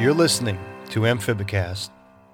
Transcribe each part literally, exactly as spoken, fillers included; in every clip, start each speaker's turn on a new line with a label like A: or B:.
A: You're listening to Amphibicast.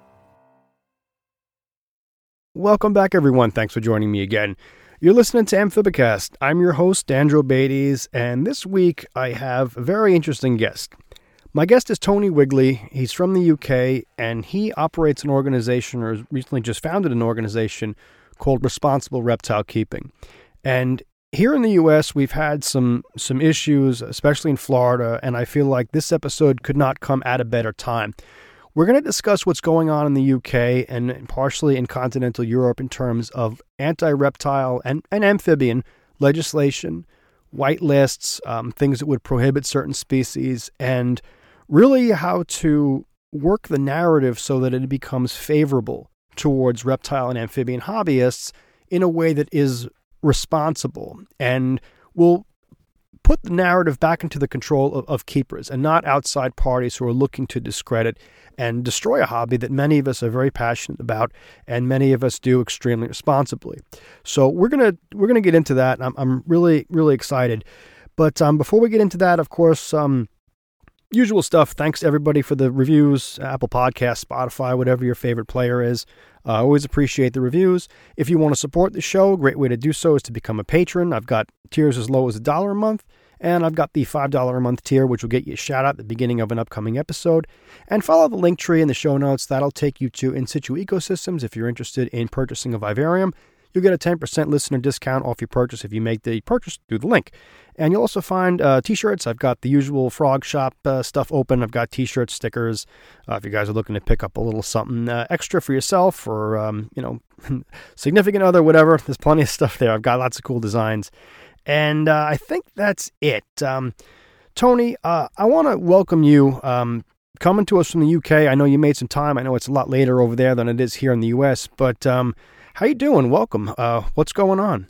B: Welcome back, everyone. Thanks for joining me again. You're listening to Amphibicast. I'm your host, Andrew Beatties, and this week I have a very interesting guest. My guest is Tony Wigley. He's from the U K, and he operates an organization, or has recently just founded an organization called Responsible Reptile Keeping. And here in the U S, we've had some some issues, especially in Florida, and I feel like this episode could not come at a better time. We're going to discuss what's going on in the U K and partially in continental Europe in terms of anti-reptile and, and amphibian legislation, white lists, um, things that would prohibit certain species, and really how to work the narrative so that it becomes favorable towards reptile and amphibian hobbyists in a way that is responsible and will put the narrative back into the control of, of keepers and not outside parties who are looking to discredit and destroy a hobby that many of us are very passionate about and many of us do extremely responsibly. So we're gonna we're gonna get into that. And I'm I'm really really excited. But um, before we get into that, of course, um, usual stuff. Thanks to everybody for the reviews, Apple Podcasts, Spotify, whatever your favorite player is. I uh, always appreciate the reviews. If you want to support the show, a great way to do so is to become a patron. I've got tiers as low as a dollar a month, and I've got the five dollars a month tier, which will get you a shout out at the beginning of an upcoming episode. And follow the link tree in the show notes. That'll take you to In Situ Ecosystems if you're interested in purchasing a vivarium. You'll get a ten percent listener discount off your purchase if you make the purchase through the link. And you'll also find uh, t-shirts. I've got the usual Frog Shop uh, stuff open. I've got t-shirts, stickers. Uh, if you guys are looking to pick up a little something uh, extra for yourself or, um, you know, significant other, whatever, there's plenty of stuff there. I've got lots of cool designs. And uh, I think that's it. Um, Tony, uh, I want to welcome you um, coming to us from the U K. I know you made some time. I know it's a lot later over there than it is here in the U S, but um, how you doing? Welcome. Uh, what's going on?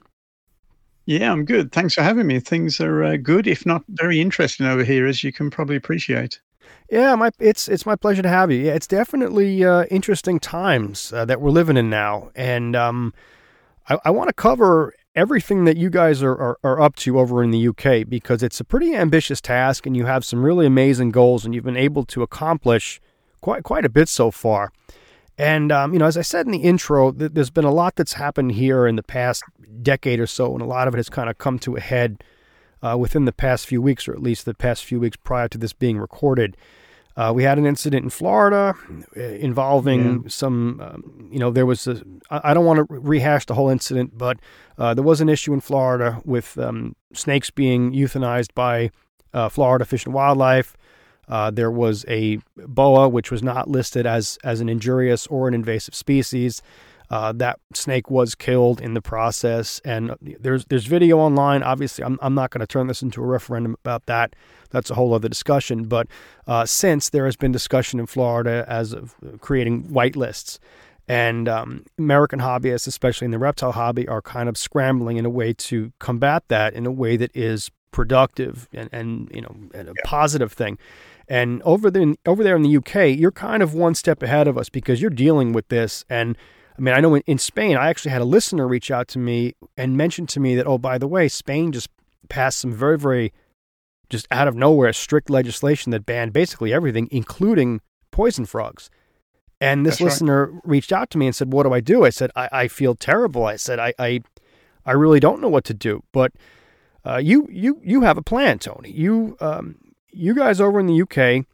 C: Yeah, I'm good. Thanks for having me. Things are uh, good, if not very interesting over here, as you can probably appreciate.
B: Yeah, my it's it's my pleasure to have you. Yeah, it's definitely uh, interesting times uh, that we're living in now, and um, I, I want to cover everything that you guys are, are are up to over in the U K because it's a pretty ambitious task, and you have some really amazing goals, and you've been able to accomplish quite quite a bit so far. And, um, you know, as I said in the intro, th- there's been a lot that's happened here in the past decade or so, and a lot of it has kind of come to a head uh, within the past few weeks, or at least the past few weeks prior to this being recorded. Uh, we had an incident in Florida involving yeah. some, um, you know, there was a, I don't want to rehash the whole incident, but uh, there was an issue in Florida with um, snakes being euthanized by uh, Florida Fish and Wildlife. Uh, there was a boa, which was not listed as as an injurious or an invasive species. Uh, that snake was killed in the process, and there's there's video online. Obviously, I'm I'm not going to turn this into a referendum about that. That's a whole other discussion. But uh, since there has been discussion in Florida as of creating white lists, and um, American hobbyists, especially in the reptile hobby, are kind of scrambling in a way to combat that in a way that is productive and, and you know and a yeah. positive thing. And over there, over there in the U K, you're kind of one step ahead of us because you're dealing with this. And I mean, I know in, in Spain, I actually had a listener reach out to me and mention to me that, oh, by the way, Spain just passed some very, very just out of nowhere strict legislation that banned basically everything, including poison frogs. And this That's listener right. reached out to me and said, what do I do? I said, I, I feel terrible. I said, I, I, I really don't know what to do. But uh, you, you, you have a plan, Tony. You, um, You guys over in the U K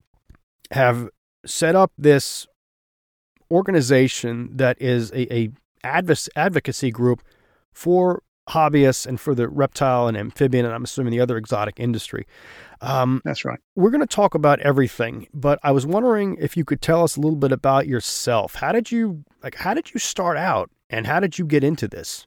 B: have set up this organization that is a, a adv- advocacy group for hobbyists and for the reptile and amphibian, and I'm assuming the other exotic industry. Um,
C: That's right.
B: We're going to talk about everything, but I was wondering if you could tell us a little bit about yourself. How did you like? How did you start out, and how did you get into this?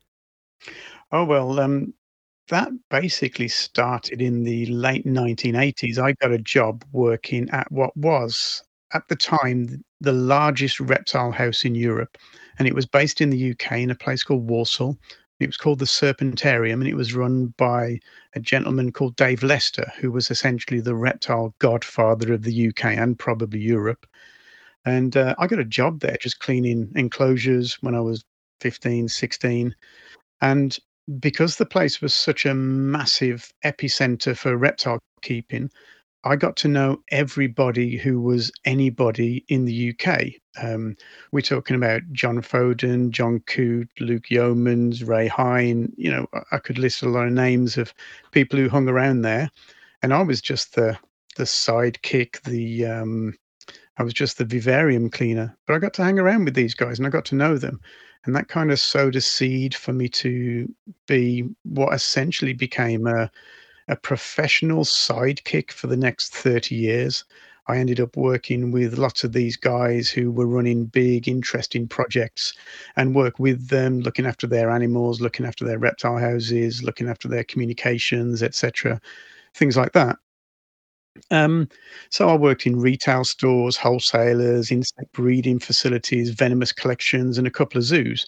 C: Oh well. Um... That basically started in the late nineteen eighties. I got a job working at what was, at the time, the largest reptile house in Europe. And it was based in the U K in a place called Walsall. It was called the Serpentarium, and it was run by a gentleman called Dave Lester, who was essentially the reptile godfather of the U K and probably Europe. And uh, I got a job there just cleaning enclosures when I was fifteen, sixteen. And because the place was such a massive epicenter for reptile keeping, I got to know everybody who was anybody in the U K. Um, we're talking about John Foden, John Coote, Luke Yeomans, Ray Hine. You know, I, I could list a lot of names of people who hung around there, and I was just the the sidekick, the um, I was just the vivarium cleaner. But I got to hang around with these guys, and I got to know them, and that kind of sowed a seed for me to be what essentially became a a professional sidekick for the next thirty years. I ended up working with lots of these guys who were running big, interesting projects and work with them, looking after their animals, looking after their reptile houses, looking after their communications, et cetera, things like that. Um, so I worked in retail stores, wholesalers, insect breeding facilities, venomous collections, and a couple of zoos.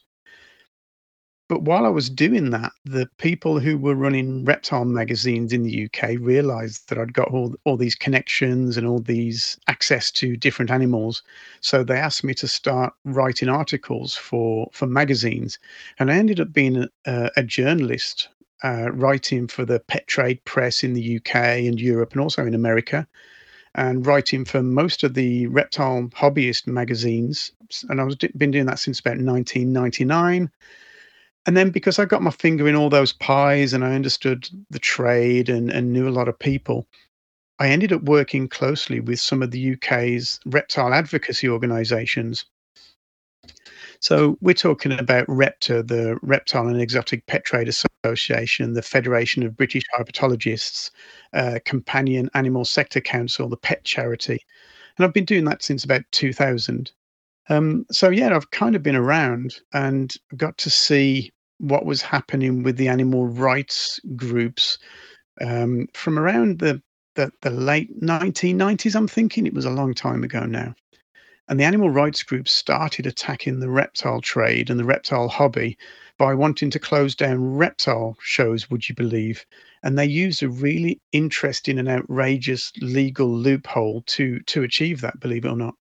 C: But while I was doing that, the people who were running reptile magazines in the U K realized that I'd got all, all these connections and all these access to different animals. So they asked me to start writing articles for, for magazines. And I ended up being a, a journalist, uh, writing for the pet trade press in the U K and Europe and also in America, and writing for most of the reptile hobbyist magazines. And I was been doing that since about nineteen ninety-nine. And then because I got my finger in all those pies and I understood the trade and, and knew a lot of people, I ended up working closely with some of the U K's reptile advocacy organizations. So we're talking about REPTA, the Reptile and Exotic Pet Trade Association, the Federation of British Herpetologists, uh, Companion Animal Sector Council, the Pet Charity. And I've been doing that since about two thousand. Um, so yeah, I've kind of been around and got to see what was happening with the animal rights groups um, from around the, the the late nineteen nineties. I'm thinking it was a long time ago now. And the animal rights groups started attacking the reptile trade and the reptile hobby by wanting to close down reptile shows, would you believe? And they used a really interesting and outrageous legal loophole to to achieve that, believe it or not.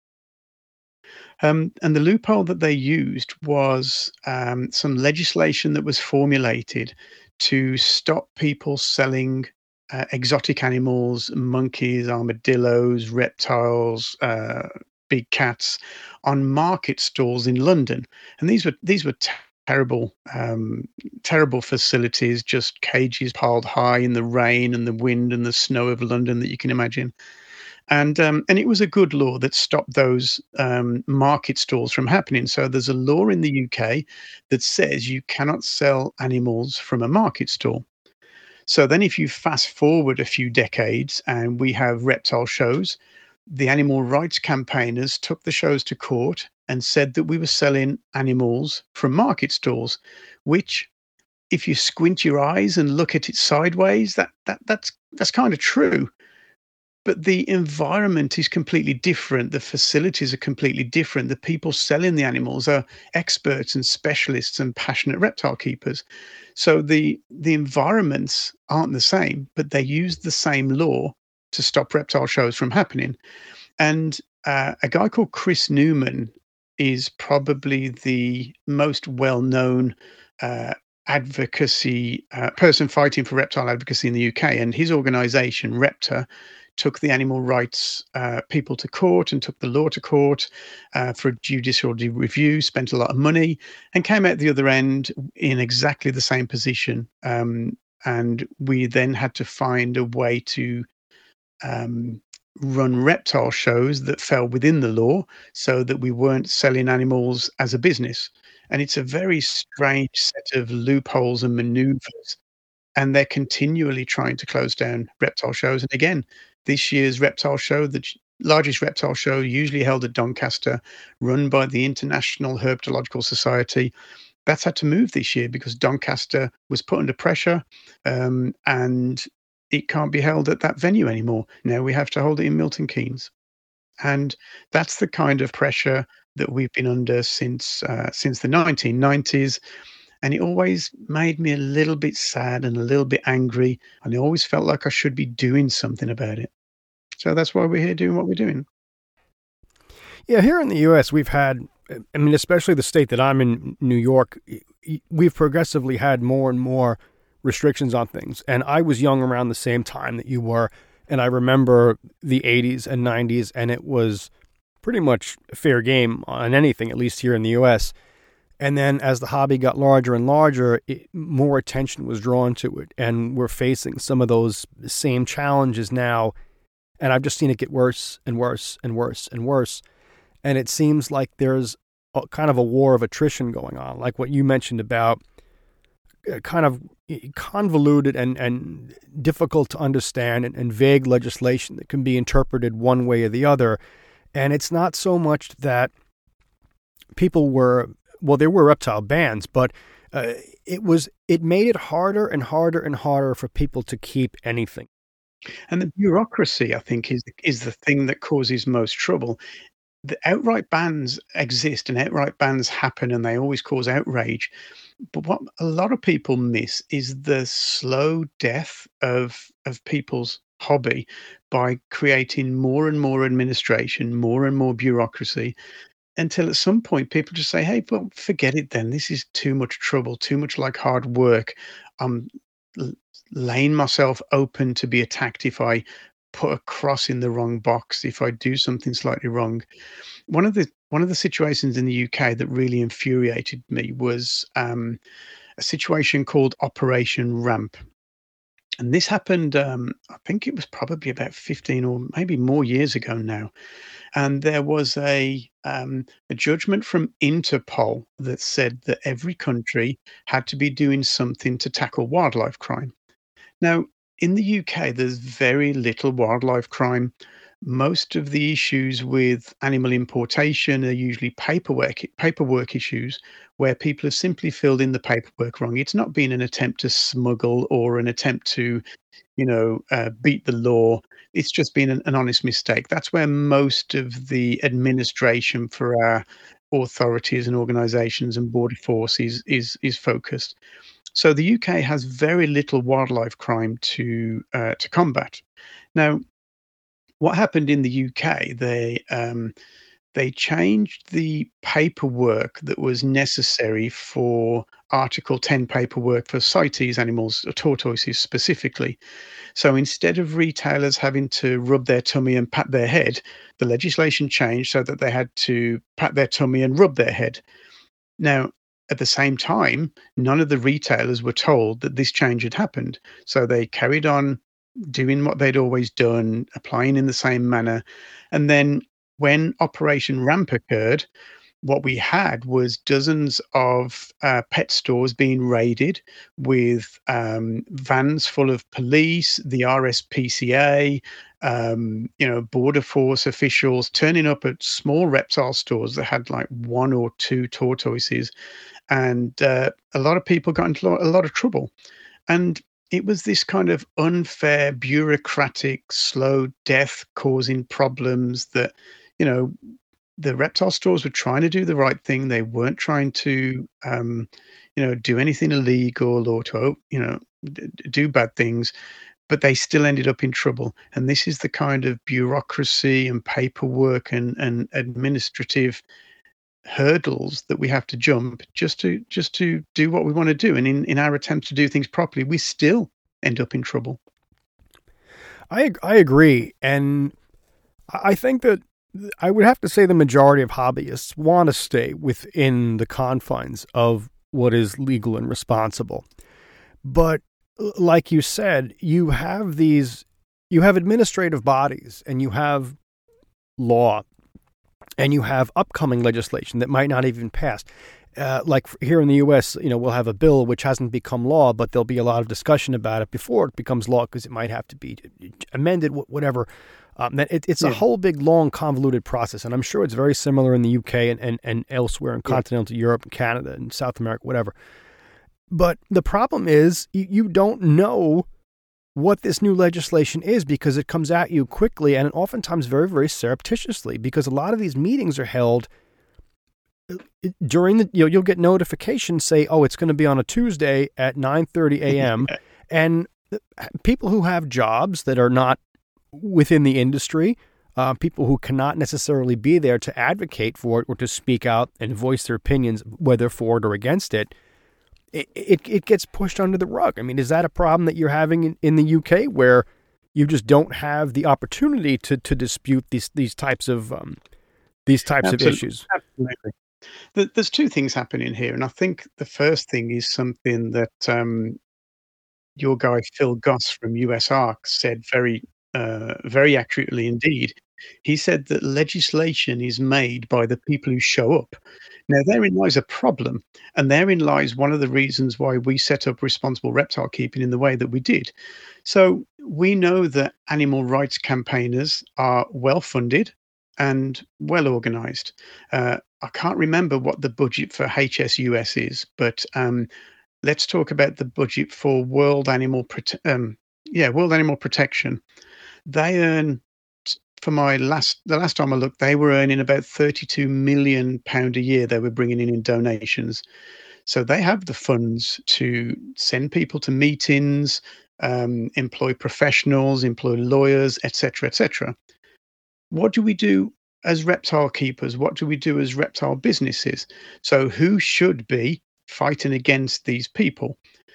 C: Um, and the loophole that they used was um, some legislation that was formulated to stop people selling uh, exotic animals, monkeys, armadillos, reptiles, uh, big cats on market stalls in London. And these were these were t- terrible, um, terrible facilities, just cages piled high in the rain and the wind and the snow of London that you can imagine. And um, and it was a good law that stopped those um, market stalls from happening. So there's a law in the U K that says you cannot sell animals from a market stall. So then if you fast forward a few decades and we have reptile shows, the animal rights campaigners took the shows to court and said that we were selling animals from market stalls, which if you squint your eyes and look at it sideways, that that that's that's kind of true. But the environment is completely different. The facilities are completely different. The people selling the animals are experts and specialists and passionate reptile keepers. So the the environments aren't the same, but they use the same law to stop reptile shows from happening. And uh, a guy called Chris Newman is probably the most well-known uh, advocacy uh, person fighting for reptile advocacy in the U K. And his organization, REPTA, took the animal rights uh, people to court and took the law to court uh, for a judicial review, spent a lot of money, and came out the other end in exactly the same position. Um, and we then had to find a way to um, run reptile shows that fell within the law so that we weren't selling animals as a business. And it's a very strange set of loopholes and maneuvers. And they're continually trying to close down reptile shows. And again, this year's reptile show, the largest reptile show usually held at Doncaster, run by the International Herpetological Society, that's had to move this year because Doncaster was put under pressure um, and it can't be held at that venue anymore. Now we have to hold it in Milton Keynes. And that's the kind of pressure that we've been under since uh, since the nineteen nineties. And it always made me a little bit sad and a little bit angry. And I always felt like I should be doing something about it. So that's why we're here doing what we're doing.
B: Yeah, here in the U S, we've had, I mean, especially the state that I'm in, New York, we've progressively had more and more restrictions on things. And I was young around the same time that you were. And I remember the eighties and nineties, and it was pretty much fair game on anything, at least here in the U S. And then as the hobby got larger and larger, it, more attention was drawn to it. And we're facing some of those same challenges now. And I've just seen it get worse and worse and worse and worse. And it seems like there's a, kind of a war of attrition going on, like what you mentioned about kind of convoluted and, and difficult to understand and, and vague legislation that can be interpreted one way or the other. And it's not so much that people were, well, there were reptile bans, but uh, it was, it made it harder and harder and harder for people to keep anything.
C: And the bureaucracy, I think, is is the thing that causes most trouble. The outright bans exist and outright bans happen and they always cause outrage. But what a lot of people miss is the slow death of of people's hobby by creating more and more administration, more and more bureaucracy, until at some point people just say, hey, well, forget it then. This is too much trouble, too much like hard work. I'm l- laying myself open to be attacked if I put a cross in the wrong box, if I do something slightly wrong. One of the one of the situations in the U K that really infuriated me was um, a situation called Operation Ramp. And this happened, um, I think it was probably about fifteen or maybe more years ago now. And there was a um, a judgment from Interpol that said that every country had to be doing something to tackle wildlife crime. Now, in the U K, there's very little wildlife crime. Most of the issues with animal importation are usually paperwork paperwork issues where people have simply filled in the paperwork wrong. It's not been an attempt to smuggle or an attempt to, you know, uh, beat the law. It's just been an, an honest mistake. That's where most of the administration for our authorities and organizations and border forces is is focused. So the U K has very little wildlife crime to uh, to combat. Now, what happened in the U K? They um, they changed the paperwork that was necessary for Article ten paperwork for CITES animals, or tortoises specifically. So instead of retailers having to rub their tummy and pat their head, the legislation changed so that they had to pat their tummy and rub their head. Now, at the same time, none of the retailers were told that this change had happened. So they carried on doing what they'd always done, applying in the same manner. And then when Operation Ramp occurred, what we had was dozens of uh, pet stores being raided with um, vans full of police, the R S P C A, um, you know, border force officials turning up at small reptile stores that had like one or two tortoises. And uh, a lot of people got into a lot of trouble. And it was this kind of unfair, bureaucratic, slow death causing problems that, you know, the reptile stores were trying to do the right thing. They weren't trying to, um, you know, do anything illegal or to, you know, d- do bad things, but they still ended up in trouble. And this is the kind of bureaucracy and paperwork and, and administrative hurdles that we have to jump just to just to do what we want to do. And in, in our attempt to do things properly, we still end up in trouble.
B: I I agree. And I think that I would have to say the majority of hobbyists want to stay within the confines of what is legal and responsible. But like you said, you have these, you have administrative bodies and you have law and you have upcoming legislation that might not even pass. Uh, like here in the U S, you know, we'll have a bill which hasn't become law, but there'll be a lot of discussion about it before it becomes law because it might have to be amended, whatever. Um, it, it's yeah. a whole big, long, convoluted process. And I'm sure it's very similar in the U K and, and, and elsewhere in continental yeah. Europe and Canada and South America, whatever. But the problem is you, you don't know what this new legislation is because it comes at you quickly and oftentimes very, very surreptitiously because a lot of these meetings are held during the, you know, you'll get notifications say, oh, it's going to be on a Tuesday at nine thirty a.m. And people who have jobs that are not within the industry, uh, people who cannot necessarily be there to advocate for it or to speak out and voice their opinions, whether for it or against it, it, it, it gets pushed under the rug. I mean, is that a problem that you're having in, in the U K where you just don't have the opportunity to to dispute these these types of um, these types
C: Absolutely.
B: of issues.
C: Absolutely. There's two things happening here, and I think the first thing is something that um, your guy Phil Goss from U S ARC said very, uh, very accurately indeed. He said that legislation is made by the people who show up. Now, therein lies a problem, and therein lies one of the reasons why we set up responsible reptile keeping in the way that we did. So we know that animal rights campaigners are well funded and well organized. Uh, I can't remember what the budget for H S U S is, but um, let's talk about the budget for World Animal Prote- um, yeah, World Animal Protection. They earn, for my last the last time I looked, they were earning about thirty-two million pound a year. They were bringing in in donations, so they have the funds to send people to meetings, um, employ professionals, employ lawyers, et cetera, et cetera. What do we do as reptile keepers? What do we do as reptile businesses? So who should be fighting against these people?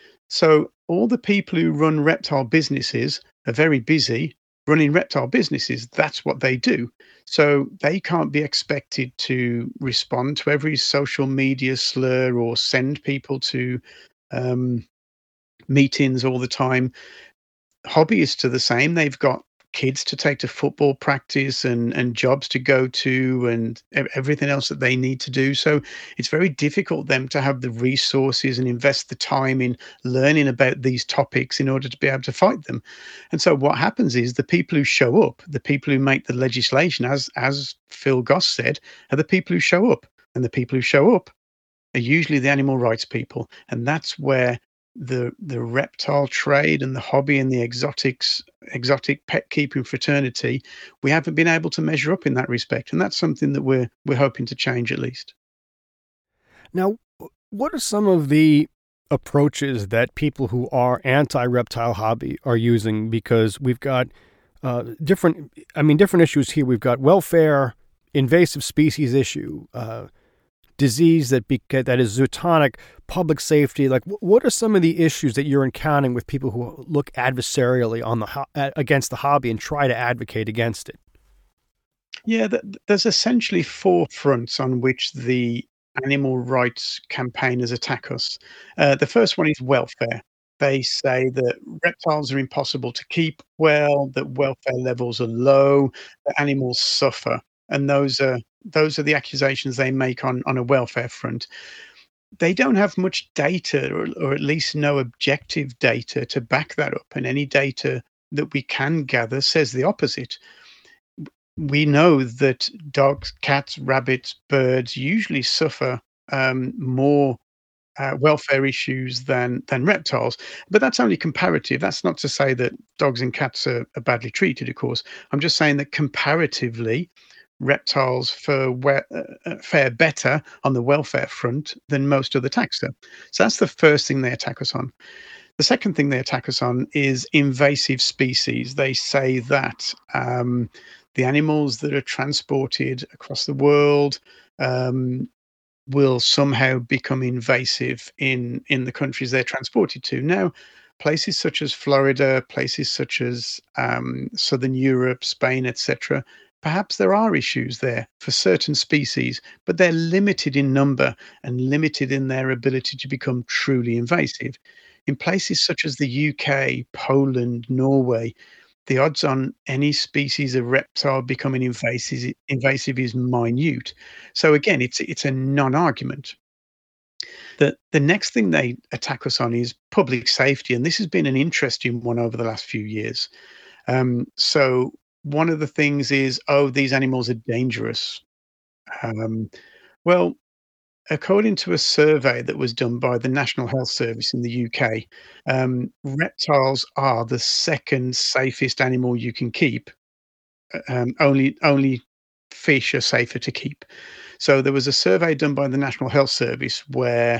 C: So all the people who run reptile businesses are very busy running reptile businesses. That's what they do. So they can't be expected to respond to every social media slur or send people to um, meetings all the time. Hobbyists are the same. They've got kids to take to football practice and and jobs to go to and ev- everything else that they need to do. So it's very difficult them to have the resources and invest the time in learning about these topics in order to be able to fight them. And so what happens is the people who show up, the people who make the legislation, as as Phil Goss said, are the people who show up. And the people who show up are usually the animal rights people. And that's where the the reptile trade and the hobby and the exotics exotic pet keeping fraternity, we haven't been able to measure up in that respect, and that's something that we're we're hoping to change at least.
B: Now, what are some of the approaches that people who are anti-reptile hobby are using? Because we've got uh, different, I mean, different issues here. We've got welfare, invasive species issue, uh, disease that be, that is zootonic, public safety. Like, what are some of the issues that you're encountering with people who look adversarially on the ho- against the hobby and try to advocate against it?
C: Yeah, th- there's essentially four fronts on which the animal rights campaigners attack us. Uh, the first one is welfare. They say that reptiles are impossible to keep well, that welfare levels are low, that animals suffer, and those are those are the accusations they make on on a welfare front. They don't have much data, or, or at least no objective data to back that up, and any data that we can gather says the opposite. We know that dogs, cats, rabbits, birds usually suffer um, more uh, welfare issues than than reptiles, but that's only comparative. That's not to say that dogs and cats are, are badly treated, of course. I'm just saying that comparatively, reptiles fare, we- uh, fare better on the welfare front than most other taxa. So that's the first thing they attack us on. The second thing they attack us on is invasive species. They say that um, the animals that are transported across the world um, will somehow become invasive in in the countries they're transported to. Now, places such as Florida, places such as um, Southern Europe, Spain, et cetera, perhaps there are issues there for certain species, but they're limited in number and limited in their ability to become truly invasive. In places such as the U K, Poland, Norway, the odds on any species of reptile becoming invasive invasive is minute. So again, it's it's a non-argument. The the next thing they attack us on is public safety, and this has been an interesting one over the last few years. Um, so one of the things is, oh, these animals are dangerous. Um, well, according to a survey that was done by the National Health Service in the U K, um, reptiles are the second safest animal you can keep. Uh, Um, only only fish are safer to keep. So there was a survey done by the National Health Service where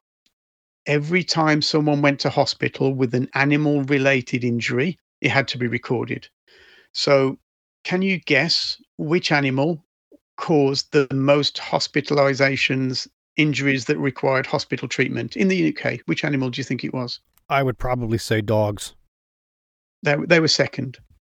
C: every time someone went to hospital with an animal-related injury, it had to be recorded. So can you guess which animal caused the most hospitalizations, injuries that required hospital treatment in the U K? Which animal do you think it was?
B: I would probably say dogs.
C: They, they were second.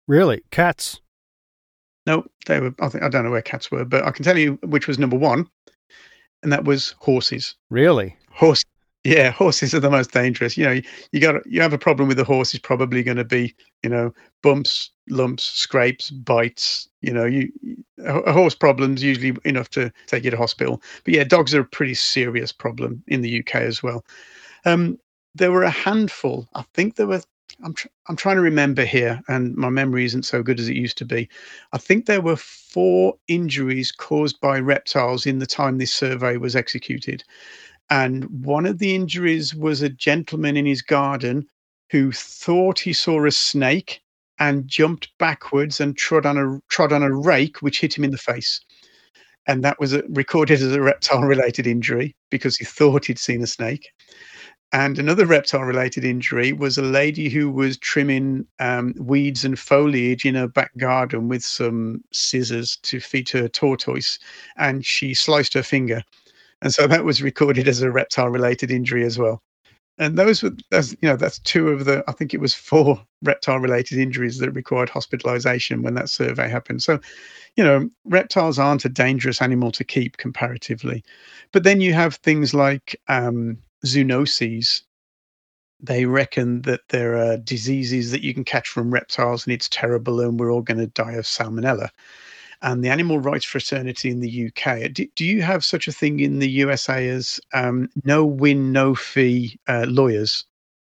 B: Really? Cats?
C: No, they were. I think I don't know where cats were, but I can tell you which was number one, and that was horses.
B: Really?
C: Horse, yeah, horses are the most dangerous. You know, you, you got you have a problem with a horse, is probably going to be, you know, bumps, lumps, scrapes, bites. You know, you a a horse problem's usually enough to take you to hospital. But yeah, dogs are a pretty serious problem in the U K as well. Um, there were a handful. I think there were. I'm tr- I'm trying to remember here, and my memory isn't so good as it used to be. I think there were four injuries caused by reptiles in the time this survey was executed. And one of the injuries was a gentleman in his garden who thought he saw a snake and jumped backwards and trod on a trod on a rake, which hit him in the face. And that was a, recorded as a reptile-related injury because he thought he'd seen a snake. And another reptile-related injury was a lady who was trimming um, weeds and foliage in her back garden with some scissors to feed her tortoise, and she sliced her finger. And so that was recorded as a reptile-related injury as well. And those were, that's, you know, that's two of the, I think it was four reptile-related injuries that required hospitalization when that survey happened. So, you know, reptiles aren't a dangerous animal to keep comparatively. But then you have things like um, zoonoses. They reckon that there are diseases that you can catch from reptiles and it's terrible and we're all going to die of salmonella. And the animal rights fraternity in the U K, do, do you have such a thing in the U S A as um, no win, no fee uh, lawyers?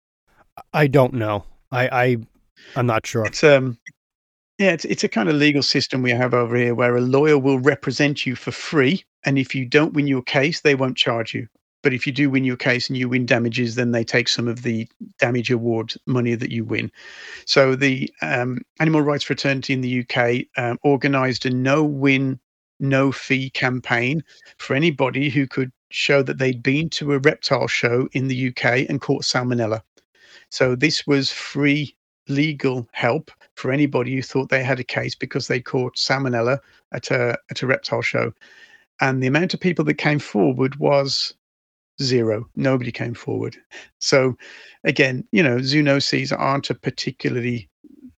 B: I don't know. I, I I'm not sure.
C: It's um yeah, it's it's a kind of legal system we have over here where a lawyer will represent you for free, and if you don't win your case, they won't charge you. But if you do win your case and you win damages, then they take some of the damage award money that you win. So the um, Animal Rights Fraternity in the U K um, organised a no-win, no-fee campaign for anybody who could show that they'd been to a reptile show in the U K and caught salmonella. So this was free legal help for anybody who thought they had a case because they caught salmonella at a at a reptile show. And the amount of people that came forward was zero. Nobody came forward. So again, you know, zoonoses aren't a particularly,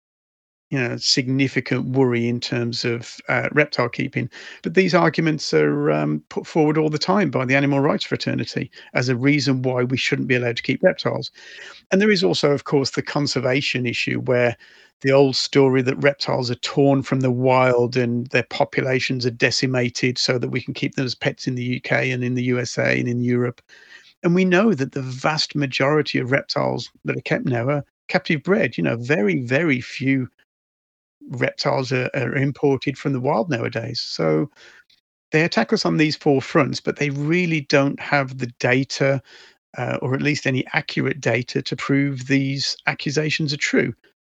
C: you know, significant worry in terms of uh, reptile keeping. But these arguments are um, put forward all the time by the Animal Rights Fraternity as a reason why we shouldn't be allowed to keep reptiles. And there is also, of course, the conservation issue where the old story that reptiles are torn from the wild and their populations are decimated so that we can keep them as pets in the U K and in the U S A and in Europe. And we know that the vast majority of reptiles that are kept now are captive bred. You know, very, very few reptiles are, are imported from the wild nowadays. So they attack us on these four fronts, but they really don't have the data, uh, or at least any accurate data, to prove these accusations are true.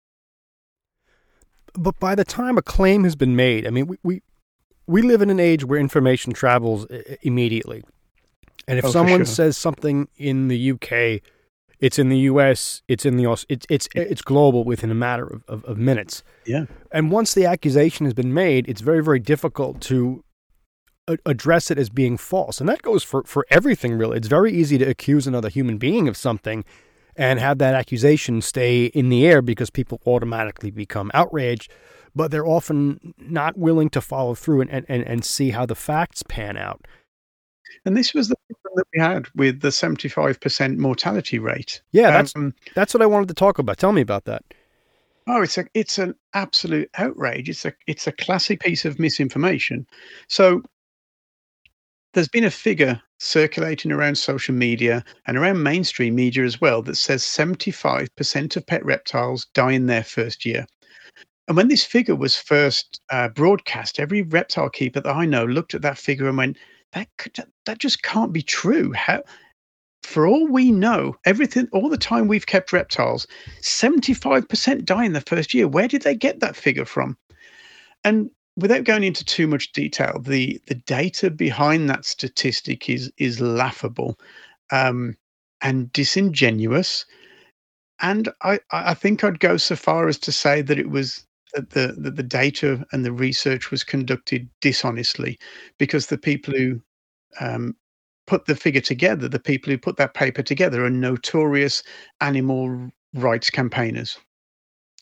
B: But by the time a claim has been made, I mean, we we, we live in an age where information travels I- immediately. And if
C: Oh, for
B: someone
C: sure.
B: says something in the U K, it's in the U S, it's in the Aus- it's it's it's global within a matter of, of, of minutes.
C: Yeah.
B: And once the accusation has been made, it's very, very difficult to a- address it as being false. And that goes for, for everything, really. It's very easy to accuse another human being of something and have that accusation stay in the air because people automatically become outraged, but they're often not willing to follow through and, and, and, and see how the facts pan out.
C: And this was the problem that we had with the seventy-five percent mortality rate.
B: Yeah, that's
C: Um,
B: that's what I wanted to talk about. Tell me about that.
C: Oh, it's a it's an absolute outrage. It's a it's a classic piece of misinformation. So there's been a figure circulating around social media and around mainstream media as well that says seventy-five percent of pet reptiles die in their first year. And when this figure was first uh, broadcast, every reptile keeper that I know looked at that figure and went, "That could, that just can't be true. How?" For all we know, everything, all the time we've kept reptiles, seventy-five percent die in the first year. Where did they get that figure from? And without going into too much detail, the the data behind that statistic is is laughable, um, and disingenuous. And I, I think I'd go so far as to say that it was that the that the data and the research was conducted dishonestly, because the people who um, put the figure together, the people who put that paper together, are notorious animal rights campaigners.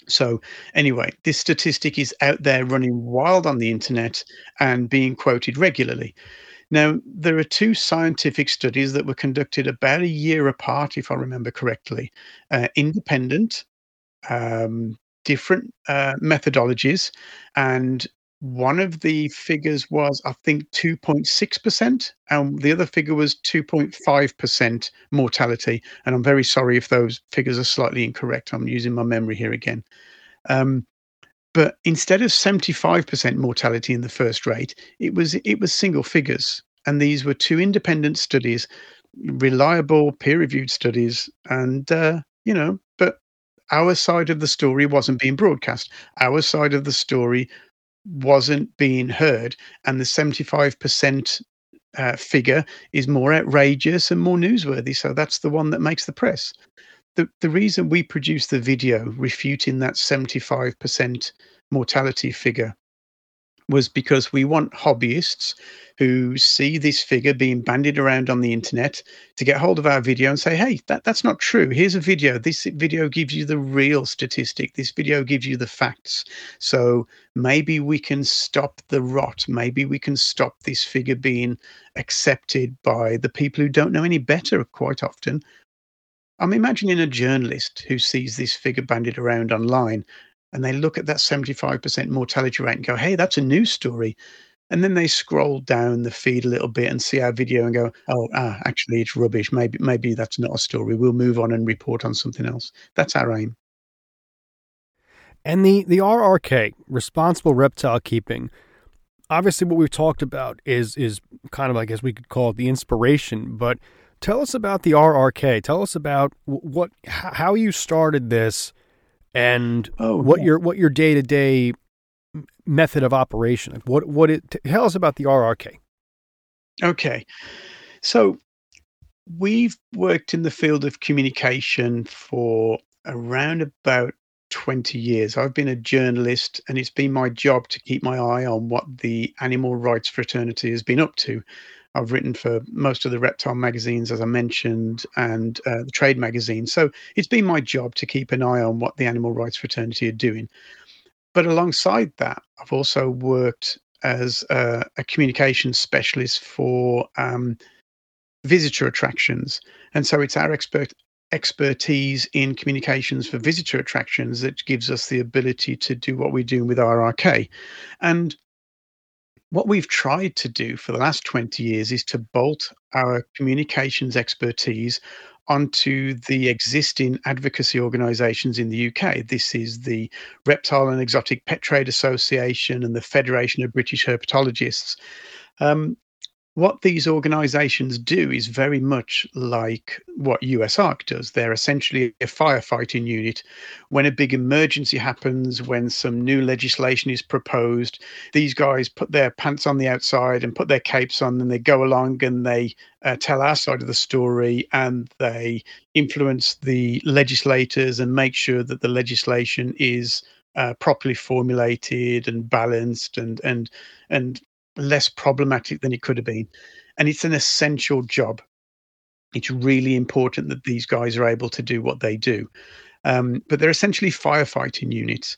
C: So anyway, this statistic is out there running wild on the internet and being quoted regularly. Now, there are two scientific studies that were conducted about a year apart, if I remember correctly, uh, independent, um, different uh, methodologies, and one of the figures was, I think, two point six percent, and the other figure was two point five percent mortality. And I'm very sorry if those figures are slightly incorrect. I'm using my memory here again. Um, but instead of seventy-five percent mortality in the first rate, it was it was single figures. And these were two independent studies, reliable, peer-reviewed studies, and uh, you know, but our side of the story wasn't being broadcast. Our side of the story wasn't being heard, and the seventy-five percent uh, figure is more outrageous and more newsworthy. So that's the one that makes the press. The the reason we produced the video refuting that seventy-five percent mortality figure was because we want hobbyists who see this figure being bandied around on the internet to get hold of our video and say, hey, that, that's not true. Here's a video. This video gives you the real statistic. This video gives you the facts. So maybe we can stop the rot. Maybe we can stop this figure being accepted by the people who don't know any better quite often. I'm imagining a journalist who sees this figure bandied around online, and they look at that seventy-five percent mortality rate and go, hey, that's a news story. And then they scroll down the feed a little bit and see our video and go, oh, ah, actually, it's rubbish. Maybe maybe that's not a story. We'll move on and report on something else. That's our aim.
B: And the, the R R K, responsible reptile keeping, obviously what we've talked about is is kind of, I guess we could call it the inspiration, but tell us about the R R K. Tell us about what how you started this and
C: oh,
B: what
C: yeah.
B: your what your day-to-day method of operation. Like what what it tell us about the R R K.
C: Okay. So we've worked in the field of communication for around about twenty years. I've been a journalist, and it's been my job to keep my eye on what the animal rights fraternity has been up to. I've written for most of the reptile magazines, as I mentioned, and uh, the trade magazine. So it's been my job to keep an eye on what the animal rights fraternity are doing. But alongside that, I've also worked as a, a communications specialist for um, visitor attractions. And so it's our expert expertise in communications for visitor attractions that gives us the ability to do what we're doing with R R K. And what we've tried to do for the last twenty years is to bolt our communications expertise onto the existing advocacy organisations in the U K. This is the Reptile and Exotic Pet Trade Association and the Federation of British Herpetologists. Um, what these organisations do is very much like what U S A R C does. They're essentially a firefighting unit. When a big emergency happens, when some new legislation is proposed, these guys put their pants on the outside and put their capes on, and they go along and they uh, tell our side of the story, and they influence the legislators and make sure that the legislation is uh, properly formulated and balanced and and and less problematic than it could have been. And it's an essential job. It's really important that these guys are able to do what they do. Um, but they're essentially firefighting units.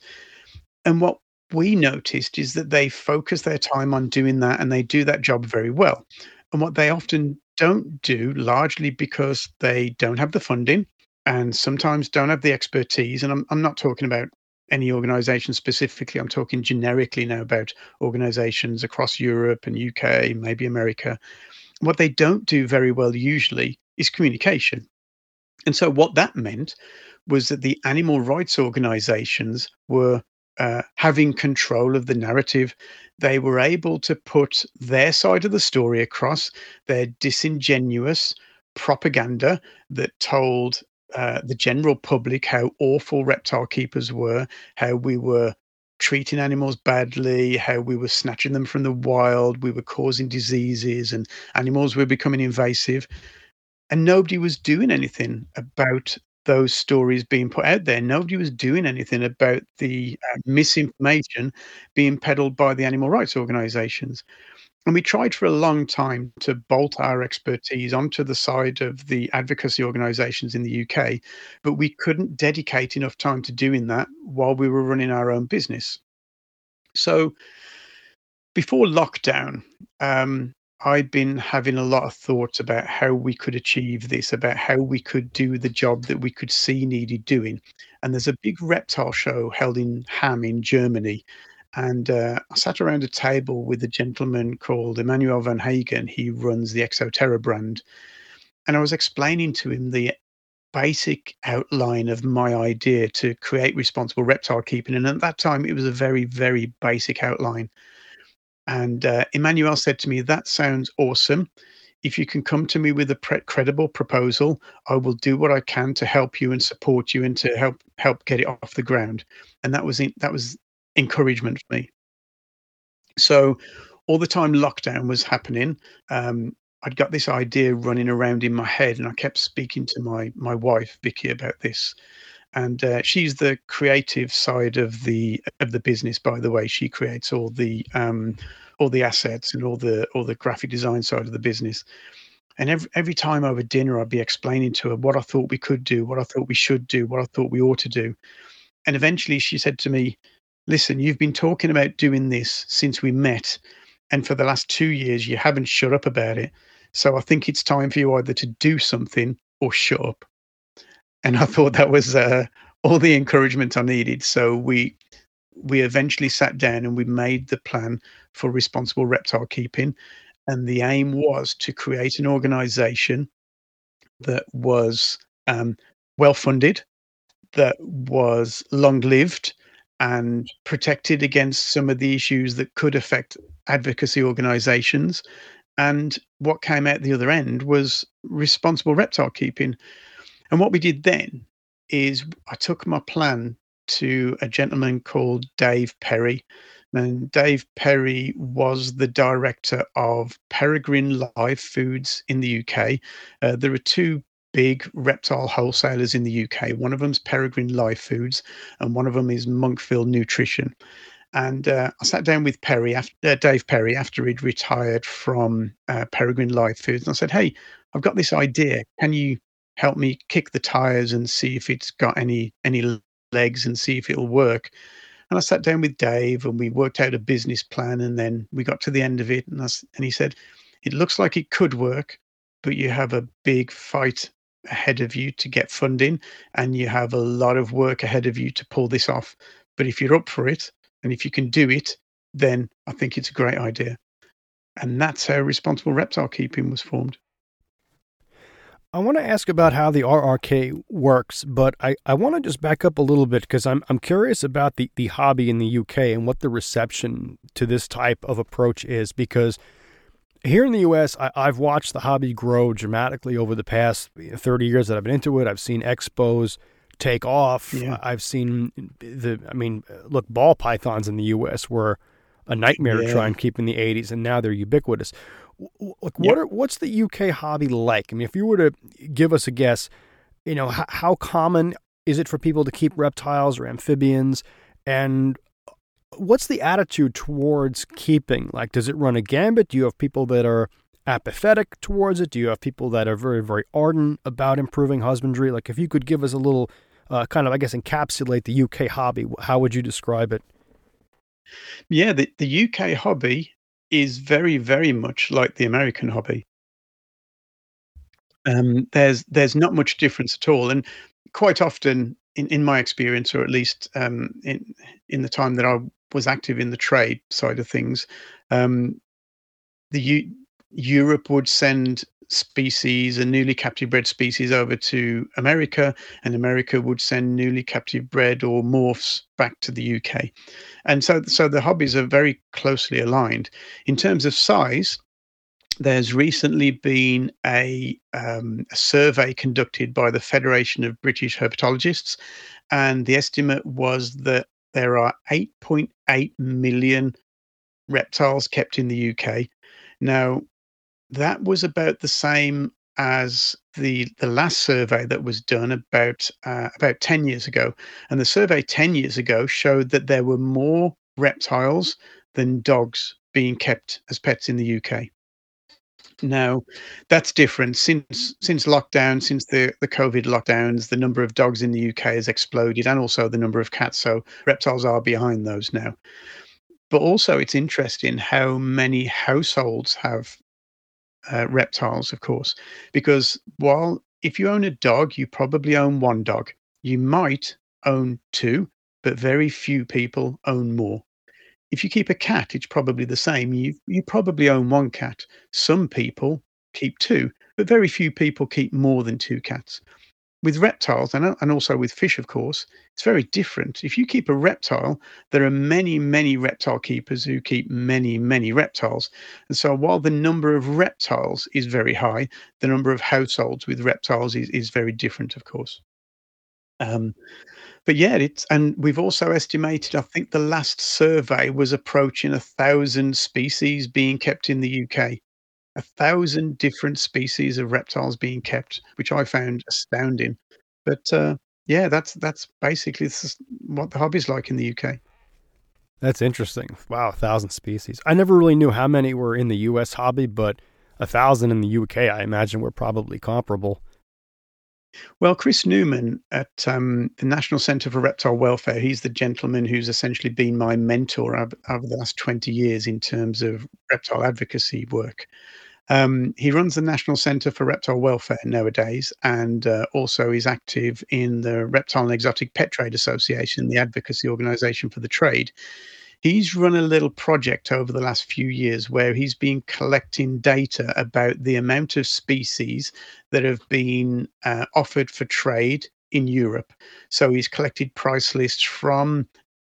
C: And what we noticed is that they focus their time on doing that, and they do that job very well. And what they often don't do, largely because they don't have the funding and sometimes don't have the expertise, and I'm, I'm not talking about any organization specifically, I'm talking generically now about organizations across Europe and U K, maybe America. What they don't do very well usually is communication. And so what that meant was that the animal rights organizations were uh, having control of the narrative. They were able to put their side of the story across, their disingenuous propaganda that told Uh, the general public how awful reptile keepers were, how we were treating animals badly, how we were snatching them from the wild, we were causing diseases, and animals were becoming invasive. And nobody was doing anything about those stories being put out there. Nobody was doing anything about the uh, misinformation being peddled by the animal rights organizations. And we tried for a long time to bolt our expertise onto the side of the advocacy organizations in the U K, but we couldn't dedicate enough time to doing that while we were running our own business. So before lockdown, um, I'd been having a lot of thoughts about how we could achieve this, about how we could do the job that we could see needed doing. And there's a big reptile show held in Hamm in Germany. And uh, I sat around a table with a gentleman called Emmanuel Van Hagen. He runs the Exoterra brand. And I was explaining to him the basic outline of my idea to create responsible reptile keeping. And at that time, it was a very, very basic outline. And uh, Emmanuel said to me, "That sounds awesome. If you can come to me with a pre- credible proposal, I will do what I can to help you and support you and to help help get it off the ground." And that was in, that was encouragement for me. So all the time lockdown was happening, um, I'd got this idea running around in my head, and I kept speaking to my my wife Vicky about this. And uh, she's the creative side of the of the business. By the way, she creates all the um, all the assets and all the all the graphic design side of the business. And every every time over dinner, I'd be explaining to her what I thought we could do, what I thought we should do, what I thought we ought to do. And eventually, she said to me, "Listen, you've been talking about doing this since we met, and for the last two years, you haven't shut up about it. So I think it's time for you either to do something or shut up." And I thought that was uh, all the encouragement I needed. So we we eventually sat down and we made the plan for responsible reptile keeping. And the aim was to create an organization that was um, well funded, that was long lived, and protected against some of the issues that could affect advocacy organizations. And what came out the other end was responsible reptile keeping. And what we did then is I took my plan to a gentleman called Dave Perry. And Dave Perry was the director of Peregrine Live Foods in the U K. Uh, there are two big reptile wholesalers in the U K. One of them's Peregrine Live Foods, and one of them is Monkfield Nutrition. And uh, I sat down with Perry, after, uh, Dave Perry, after he'd retired from uh, Peregrine Live Foods, and I said, "Hey, I've got this idea. Can you help me kick the tires and see if it's got any any legs and see if it'll work?" And I sat down with Dave and we worked out a business plan, and then we got to the end of it, and I, and he said, "It looks like it could work, but you have a big fight ahead of you to get funding, and you have a lot of work ahead of you to pull this off. But if you're up for it, and if you can do it, then I think it's a great idea." And that's how responsible reptile keeping was formed.
B: I want to ask about how the R R K works, but I, I want to just back up a little bit because I'm I'm curious about the, the hobby in the U K and what the reception to this type of approach is, because here in the U S, I, I've watched the hobby grow dramatically over the past thirty years that I've been into it. I've seen expos take off.
C: Yeah.
B: I've seen the, I mean, look, ball pythons in the U S were a nightmare
C: Yeah.
B: to try and keep in the eighties, and now they're ubiquitous. Like,
C: Yeah.
B: what are, what's the U K hobby like? I mean, if you were to give us a guess, you know, how, how common is it for people to keep reptiles or amphibians? And what's the attitude towards keeping? Like, does it run a gambit? Do you have people that are apathetic towards it? Do you have people that are very, very ardent about improving husbandry? Like, if you could give us a little uh, kind of, I guess, encapsulate the U K hobby, how would you describe it?
C: Yeah, the, the U K hobby is very, very much like the American hobby. Um, there's there's not much difference at all, and quite often, in, in my experience, or at least um, in in the time that I was active in the trade side of things, um, the U- Europe would send species and newly captive bred species over to America, and America would send newly captive bred or morphs back to the U K. And so, so the hobbies are very closely aligned. In terms of size, there's recently been a, um, a survey conducted by the Federation of British Herpetologists, and the estimate was that there are eight point eight million reptiles kept in the U K. Now, that was about the same as the the last survey that was done about uh, about ten years ago. And the survey ten years ago showed that there were more reptiles than dogs being kept as pets in the U K. Now, that's different. Since since lockdown, since the the COVID lockdowns, the number of dogs in the U K has exploded, and also the number of cats. So reptiles are behind those now. But also, it's interesting how many households have uh, reptiles, of course, because while if you own a dog, you probably own one dog. You might own two, but very few people own more. If you keep a cat, it's probably the same. You you probably own one cat. Some people keep two, but very few people keep more than two cats. With reptiles and, and also with fish, of course, it's very different. If you keep a reptile, there are many, many reptile keepers who keep many, many reptiles. And so while the number of reptiles is very high, the number of households with reptiles is, is very different, of course. Um, but yeah, it's and we've also estimated, I think the last survey was approaching a thousand species being kept in the U K. A thousand different species of reptiles being kept, which I found astounding. But uh, yeah, that's that's basically this is what the hobby's like in the U K.
B: That's interesting. Wow, a thousand species. I never really knew how many were in the U S hobby, but a thousand in the U K, I imagine, were probably comparable.
C: Well, Chris Newman at um, the National Centre for Reptile Welfare, he's the gentleman who's essentially been my mentor over, over the last twenty years in terms of reptile advocacy work. Um, he runs the National Centre for Reptile Welfare nowadays, and uh, also is active in the Reptile and Exotic Pet Trade Association, the advocacy organisation for the trade. He's run a little project over the last few years where he's been collecting data about the amount of species that have been uh, offered for trade in Europe. So he's collected price lists from,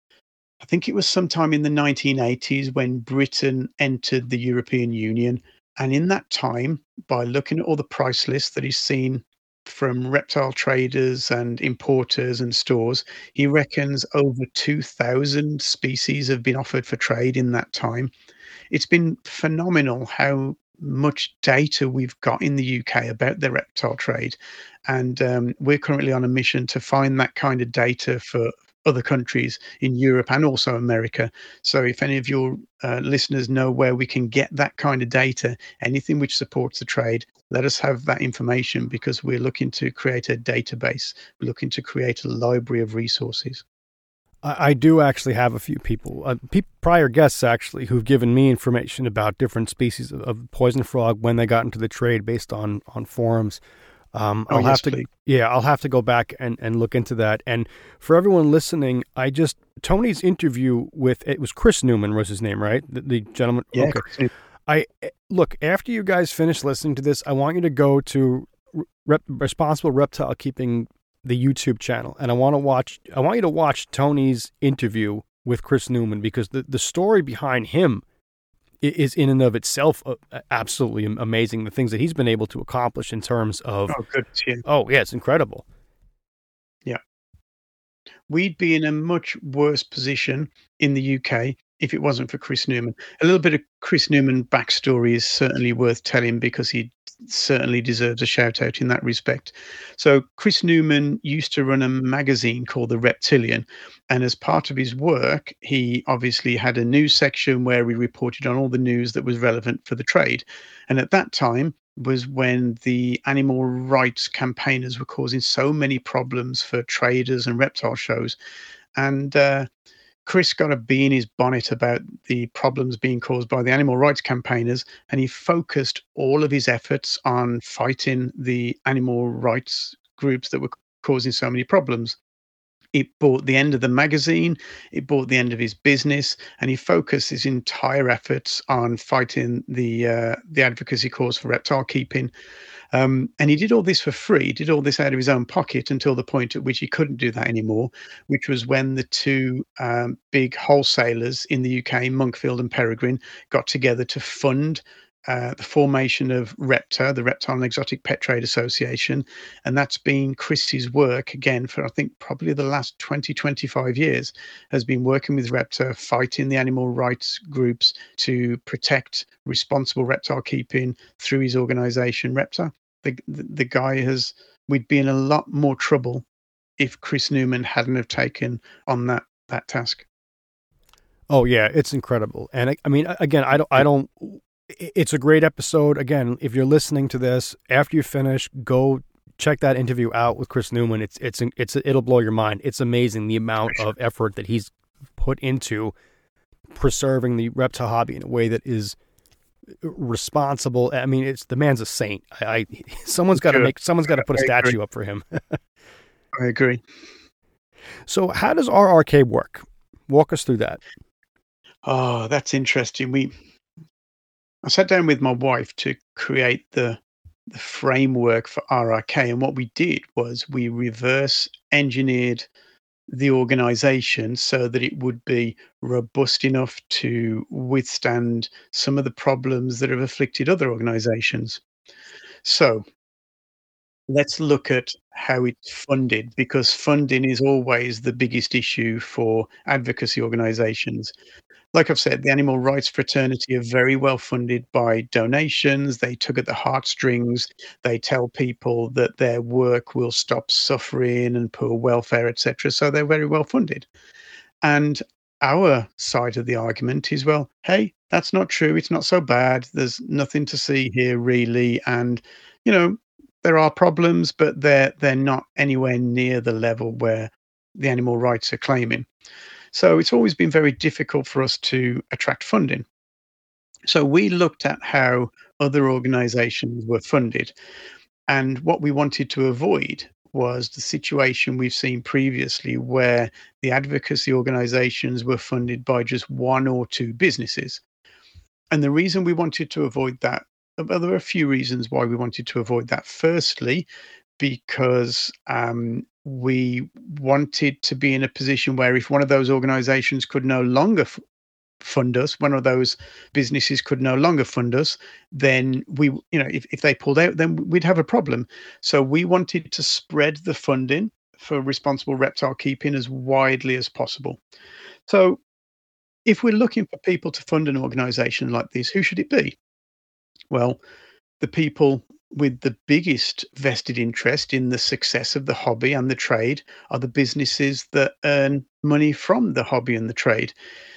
C: I think it was sometime in the nineteen eighties when Britain entered the European Union. And in that time, by looking at all the price lists that he's seen from reptile traders and importers and stores, he reckons over two thousand species have been offered for trade in that time. It's been phenomenal how much data we've got in the U K about the reptile trade. And um, we're currently on a mission to find that kind of data for other countries in Europe and also America. So if any of your uh, listeners know where we can get that kind of data, anything which supports the trade, let us have that information, because we're looking to create a database. We're looking to create a library of resources.
B: I, I do actually have a few people, uh, pe- prior guests actually, who've given me information about different species of, of poison frog when they got into the trade based on, on forums. Um, I'll
C: oh, yes,
B: have to,
C: please.
B: yeah, I'll have to go back and, and look into that. And for everyone listening, I just, Tony's interview with, it was Chris Newman was his name, right? The, the gentleman.
C: Yeah,
B: okay.
C: Chris Newman.
B: I look, after you guys finish listening to this, I want you to go to Rep, Responsible Reptile Keeping, the YouTube channel. And I want to watch, I want you to watch Tony's interview with Chris Newman, because the, the story behind him is in and of itself uh, absolutely amazing. The things that he's been able to accomplish in terms of,
C: Oh, good. Yeah.
B: oh yeah, it's incredible.
C: Yeah. We'd be in a much worse position in the U K if it wasn't for Chris Newman. A little bit of Chris Newman backstory is certainly worth telling, because he certainly deserves a shout out in that respect. So Chris Newman used to run a magazine called The Reptilian, and as part of his work, he obviously had a news section where he reported on all the news that was relevant for the trade. And at that time was when the animal rights campaigners were causing so many problems for traders and reptile shows. And uh, Chris got a bee in his bonnet about the problems being caused by the animal rights campaigners, and he focused all of his efforts on fighting the animal rights groups that were causing so many problems. It brought the end of the magazine, it brought the end of his business, and he focused his entire efforts on fighting the uh, the advocacy cause for reptile keeping. Um, and he did all this for free, he did all this out of his own pocket until the point at which he couldn't do that anymore, which was when the two um, big wholesalers in the U K, Monkfield and Peregrine, got together to fund uh, the formation of REPTA, the Reptile and Exotic Pet Trade Association. And that's been Chris's work, again, for I think probably the last twenty, twenty-five years, has been working with REPTA, fighting the animal rights groups to protect responsible reptile keeping through his organization, REPTA. The, the, the guy has, we'd be in a lot more trouble if Chris Newman hadn't have taken on that, that task.
B: Oh yeah, it's incredible. And I, I mean, again, I don't, I don't. It's a great episode. Again, if you're listening to this after you finish, go check that interview out with Chris Newman. It's it's it's it'll blow your mind. It's amazing the amount of effort that he's put into preserving the reptile hobby in a way that is responsible. I mean, it's the man's a saint. I, I someone's got to make someone's got to put a statue up for him.
C: I agree.
B: So, how does R R K work? Walk us through that.
C: Oh, that's interesting. We I sat down with my wife to create the the framework for R R K, and what we did was we reverse engineered the organization so that it would be robust enough to withstand some of the problems that have afflicted other organizations. So let's look at how it's funded, because funding is always the biggest issue for advocacy organizations. Like I've said, the Animal Rights Fraternity are very well funded by donations. They tug at the heartstrings. They tell people that their work will stop suffering and poor welfare, et cetera. So they're very well funded. And our side of the argument is, well, hey, that's not true. It's not so bad. There's nothing to see here, really. And, you know, there are problems, but they're they're not anywhere near the level where the animal rights are claiming. So it's always been very difficult for us to attract funding. So we looked at how other organizations were funded. And what we wanted to avoid was the situation we've seen previously where the advocacy organizations were funded by just one or two businesses. And the reason we wanted to avoid that, well, there are a few reasons why we wanted to avoid that. Firstly, because um, we wanted to be in a position where if one of those organizations could no longer f- fund us, one of those businesses could no longer fund us, then we, you know, if, if they pulled out, then we'd have a problem. So we wanted to spread the funding for responsible reptile keeping as widely as possible. So if we're looking for people to fund an organization like this, who should it be? Well, the people with the biggest vested interest in the success of the hobby and the trade are the businesses that earn money from the hobby and the trade.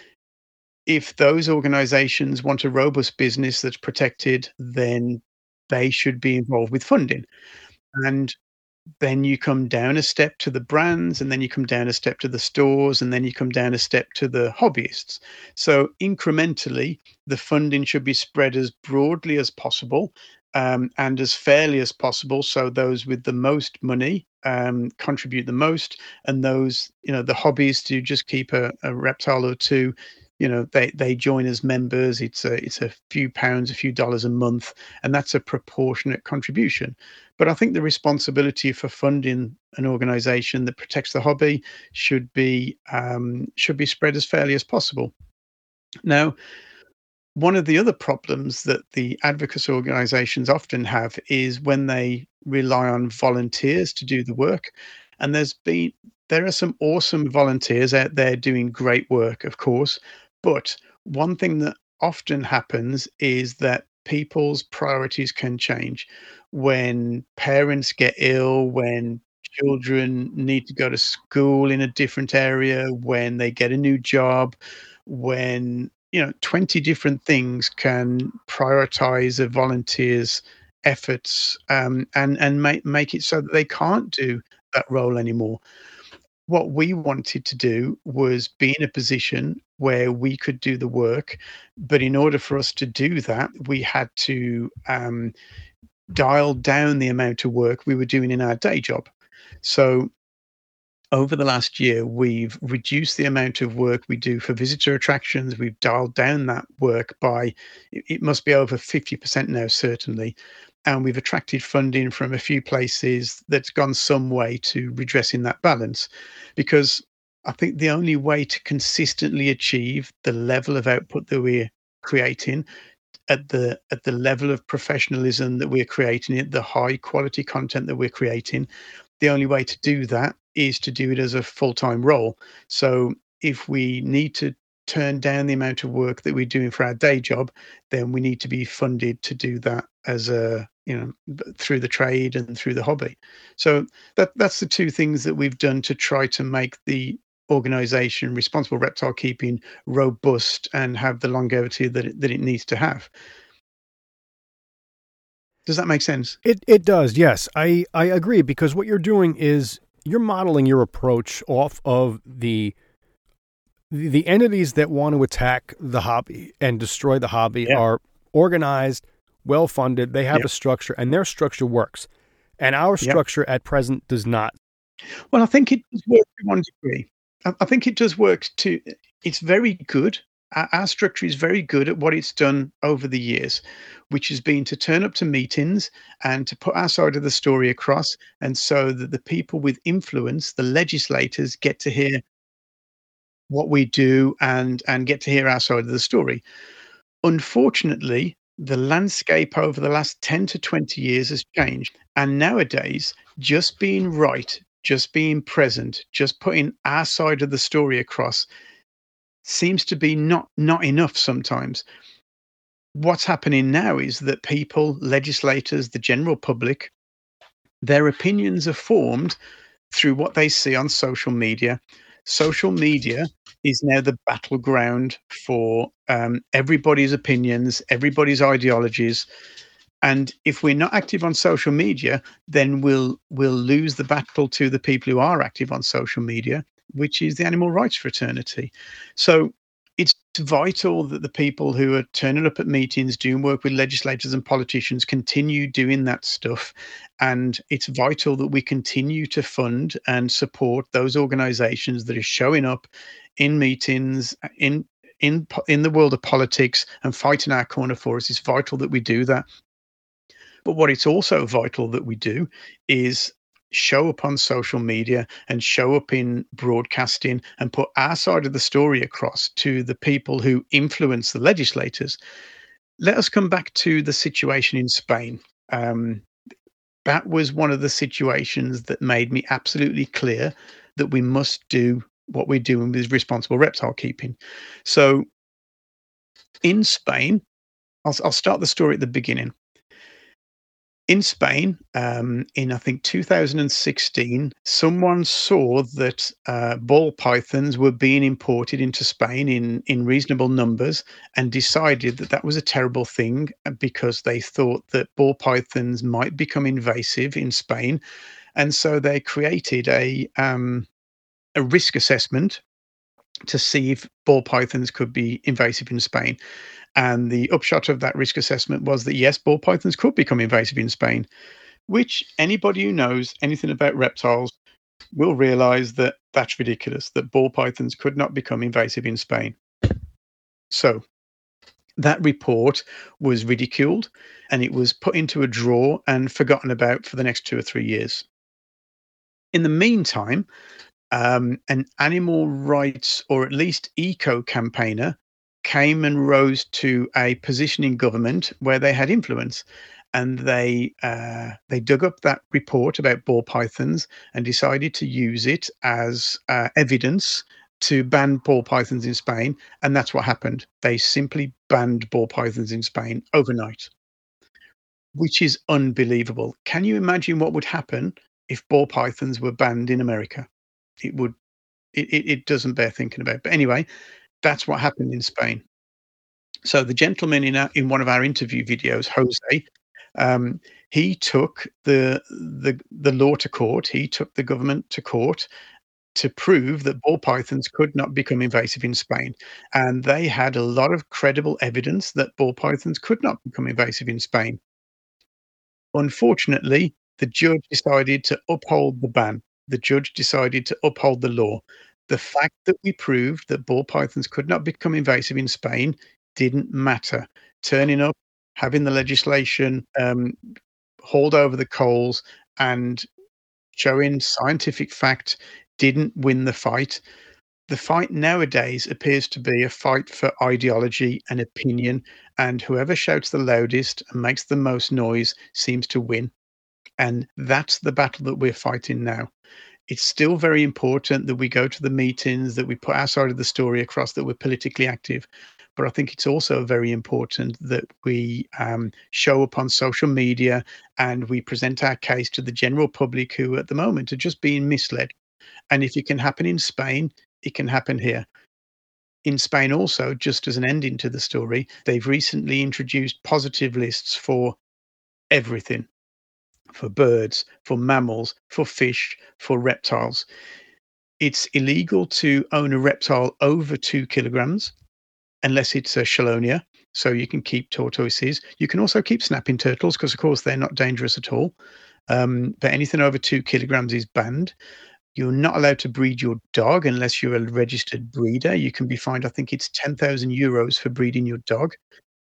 C: If those organizations want a robust business that's protected, then they should be involved with funding. And then you come down a step to the brands, and then you come down a step to the stores, and then you come down a step to the hobbyists. So incrementally, the funding should be spread as broadly as possible, um, and as fairly as possible. So those with the most money um, contribute the most, and those, you know, the hobbyists who just keep a, a reptile or two, you know, they they join as members. It's a it's a few pounds, a few dollars a month, and that's a proportionate contribution. But I think the responsibility for funding an organization that protects the hobby should be um, should be spread as fairly as possible. Now, one of the other problems that the advocacy organizations often have is when they rely on volunteers to do the work. And there's been there are some awesome volunteers out there doing great work, of course. But one thing that often happens is that people's priorities can change when parents get ill, when children need to go to school in a different area, when they get a new job, when, you know, twenty different things can prioritize a volunteer's efforts, um, and and make make it so that they can't do that role anymore. What we wanted to do was be in a position where we could do the work, but in order for us to do that, we had to um, dial down the amount of work we were doing in our day job. So over the last year, we've reduced the amount of work we do for visitor attractions. We've dialed down that work by, it it must be over fifty percent now, certainly. And we've attracted funding from a few places that's gone some way to redressing that balance. Because I think the only way to consistently achieve the level of output that we're creating at the at the level of professionalism that we're creating it, the high quality content that we're creating, the only way to do that is to do it as a full-time role. So if we need to turn down the amount of work that we're doing for our day job, then we need to be funded to do that as a, you know, b- through the trade and through the hobby. So that that's the two things that we've done to try to make the organization, responsible reptile keeping, robust and have the longevity that it, that it needs to have. Does that make sense?
B: It it does, yes. I, I agree, because what you're doing is you're modeling your approach off of the the, the entities that want to attack the hobby and destroy the hobby
C: Yeah.
B: are organized, well funded, they have
C: Yeah.
B: a structure, and their structure works. And our
C: Yeah.
B: structure at present does not.
C: Well, I think it does work to one degree. I, I think it does work to. It's very good. Our, our structure is very good at what it's done over the years, which has been to turn up to meetings and to put our side of the story across, and so that the people with influence, the legislators, get to hear what we do and and get to hear our side of the story. Unfortunately, the landscape over the last ten to twenty years has changed. And nowadays, just being right, just being present, just putting our side of the story across seems to be not not enough sometimes. What's happening now is that people, legislators, the general public, their opinions are formed through what they see on social media. Social media is now the battleground for um, everybody's opinions, everybody's ideologies. And if we're not active on social media, then we'll we'll lose the battle to the people who are active on social media, which is the animal rights fraternity. So it's vital that the people who are turning up at meetings, doing work with legislators and politicians, continue doing that stuff. And it's vital that we continue to fund and support those organizations that are showing up in meetings, in in in the world of politics, and fighting our corner for us. It's vital that we do that. But what it's also vital that we do is show up on social media and show up in broadcasting and put our side of the story across to the people who influence the legislators. Let us come back to the situation in Spain. Um, that was one of the situations that made me absolutely clear that we must do what we're doing with responsible reptile keeping. So in Spain, I'll, I'll start the story at the beginning. In Spain, um, in I think two thousand sixteen, someone saw that uh, ball pythons were being imported into Spain in, in reasonable numbers, and decided that that was a terrible thing because they thought that ball pythons might become invasive in Spain. And so they created a um, a risk assessment to see if ball pythons could be invasive in Spain. And the upshot of that risk assessment was that, yes, ball pythons could become invasive in Spain, which anybody who knows anything about reptiles will realize that that's ridiculous, that ball pythons could not become invasive in Spain. So that report was ridiculed, and it was put into a drawer and forgotten about for the next two or three years. In the meantime, um, an animal rights, or at least eco campaigner, came and rose to a position in government where they had influence, and they uh, they dug up that report about ball pythons and decided to use it as uh, evidence to ban ball pythons in Spain. And that's what happened. They simply banned ball pythons in Spain overnight, which is unbelievable. Can you imagine what would happen if ball pythons were banned in America? It would. It, it, it doesn't bear thinking about. But anyway, that's what happened in Spain. So the gentleman in our, in one of our interview videos, Jose, um, he took the the the law to court. He took the government to court to prove that ball pythons could not become invasive in Spain, and they had a lot of credible evidence that ball pythons could not become invasive in Spain. Unfortunately, the judge decided to uphold the ban. The judge decided to uphold the law. The fact that we proved that ball pythons could not become invasive in Spain didn't matter. Turning up, having the legislation um, hauled over the coals, and showing scientific fact didn't win the fight. The fight nowadays appears to be a fight for ideology and opinion, and whoever shouts the loudest and makes the most noise seems to win. And that's the battle that we're fighting now. It's still very important that we go to the meetings, that we put our side of the story across, that we're politically active. But I think it's also very important that we um, show up on social media and we present our case to the general public, who at the moment are just being misled. And if it can happen in Spain, it can happen here. In Spain also, just as an ending to the story, they've recently introduced positive lists for everything, for birds, for mammals, for fish, for reptiles. It's illegal to own a reptile over two kilograms unless it's a chelonia. So you can keep tortoises. You can also keep snapping turtles because, of course, they're not dangerous at all. Um, but anything over two kilograms is banned. You're not allowed to breed your dog unless you're a registered breeder. You can be fined, I think it's ten thousand euros for breeding your dog.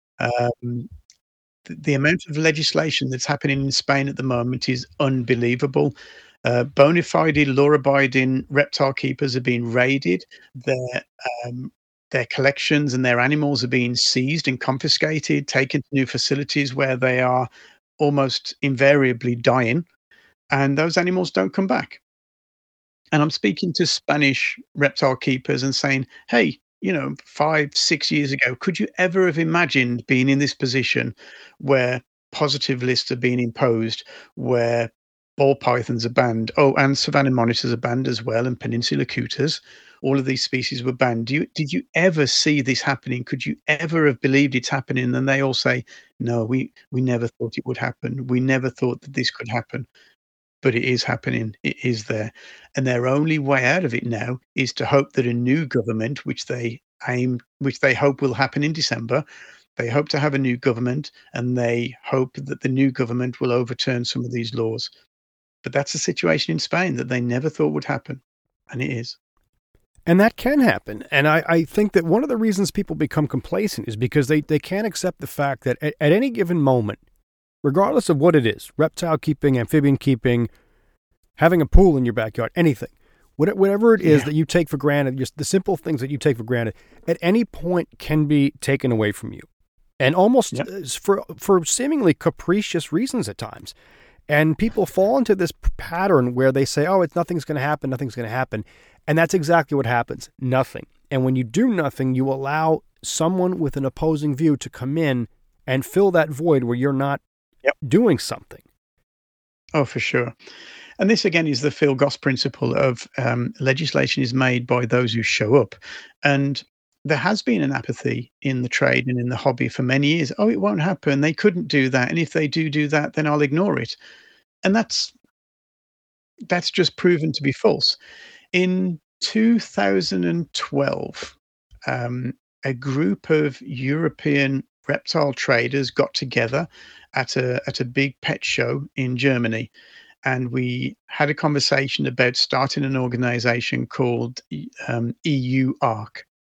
C: Um, the, the amount of legislation that's happening in Spain at the moment is unbelievable. Uh, bona fide, law-abiding reptile keepers are being raided. Their um, their collections and their animals are being seized and confiscated, taken to new facilities where they are almost invariably dying, and those animals don't come back. And I'm speaking to Spanish reptile keepers and saying, hey, you know, five, six years ago, could you ever have imagined being in this position where positive lists are being imposed, where ball pythons are banned? Oh, and savanna monitors are banned as well, and peninsula cooters. All of these species were banned. Do you, did you ever see this happening? Could you ever have believed it's happening? And they all say, no, we, we never thought it would happen. We never thought that this could happen. But it is happening. It is there. And their only way out of it now is to hope that a new government, which they aim, which they hope will happen in December, they hope to have a new government, and they hope that the new government will overturn some of these laws. But that's a situation in Spain that they never thought would happen. And it is.
B: And that can happen. And I, I think that one of the reasons people become complacent is because they, they can't accept the fact that at, at any given moment, regardless of what it is, reptile keeping, amphibian keeping, having a pool in your backyard, anything, whatever it is
C: Yeah.
B: that you take for granted, just the simple things that you take for granted, at any point can be taken away from you. And almost
C: Yep.
B: for for seemingly capricious reasons at times. And people fall into this p- pattern where they say, oh, it's nothing's going to happen, nothing's going to happen. And that's exactly what happens. Nothing. And when you do nothing, you allow someone with an opposing view to come in and fill that void where you're not
C: Yep.
B: doing something.
C: Oh, for sure. And this, again, is the Phil Goss principle of um, legislation is made by those who show up. And there has been an apathy in the trade and in the hobby for many years. Oh, it won't happen. They couldn't do that. And if they do do that, then I'll ignore it. And that's that's just proven to be false. In two thousand twelve, um, a group of European reptile traders got together at a at a big pet show in Germany, and we had a conversation about starting an organization called um, E U A R C.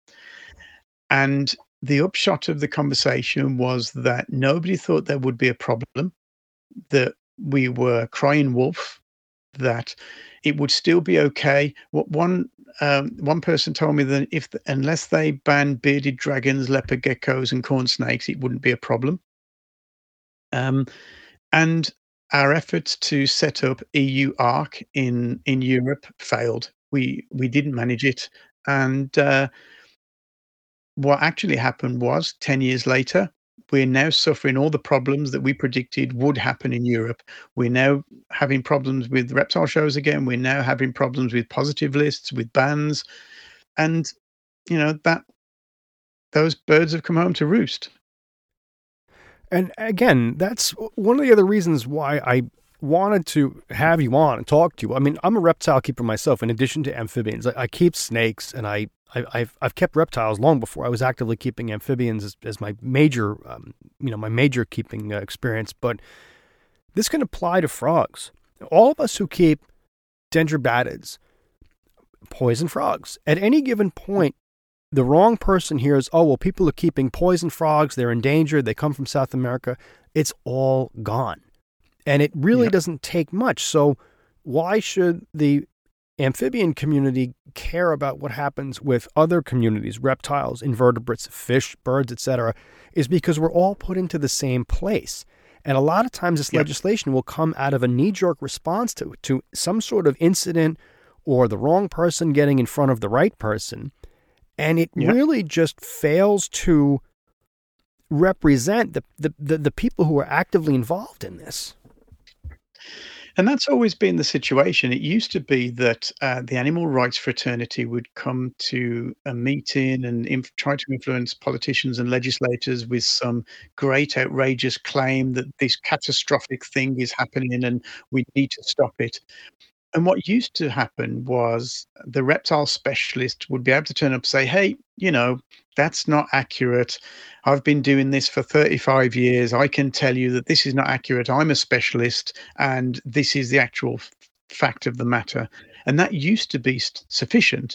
C: And the upshot of the conversation was that nobody thought there would be a problem, that we were crying wolf, that it would still be okay. What one um, one person told me that if unless they banned bearded dragons, leopard geckos, and corn snakes, it wouldn't be a problem. Um, and our efforts to set up E U A R C in in Europe failed. We we didn't manage it, and uh, what actually happened was ten years later, we're now suffering all the problems that we predicted would happen in Europe. We're now having problems with reptile shows again. We're now having problems with positive lists, with bans, and you know that those birds have come home to roost.
B: And again, that's one of the other reasons why I wanted to have you on and talk to you. I mean, I'm a reptile keeper myself. In addition to amphibians, I, I keep snakes, and I, I I've I've kept reptiles long before I was actively keeping amphibians as, as my major, um, you know, my major keeping uh, experience. But this can apply to frogs. All of us who keep dendrobatids, poison frogs, at any given point, the wrong person hears, oh, well, people are keeping poison frogs. They're endangered. They come from South America. It's all gone. And it really
C: Yep.
B: doesn't take much. So why should the amphibian community care about what happens with other communities, reptiles, invertebrates, fish, birds, et cetera, is because we're all put into the same place. And a lot of times this
C: Yep.
B: legislation will come out of a knee-jerk response to, to some sort of incident or the wrong person getting in front of the right person. And it
C: Yep.
B: really just fails to represent the, the, the, the people who are actively involved in this.
C: And that's always been the situation. It used to be that uh, the animal rights fraternity would come to a meeting and inf- try to influence politicians and legislators with some great, outrageous claim that this catastrophic thing is happening and we need to stop it. And what used to happen was the reptile specialist would be able to turn up and say, hey, you know, that's not accurate. I've been doing this for thirty-five years. I can tell you that this is not accurate. I'm a specialist and this is the actual f- fact of the matter. And that used to be s- sufficient.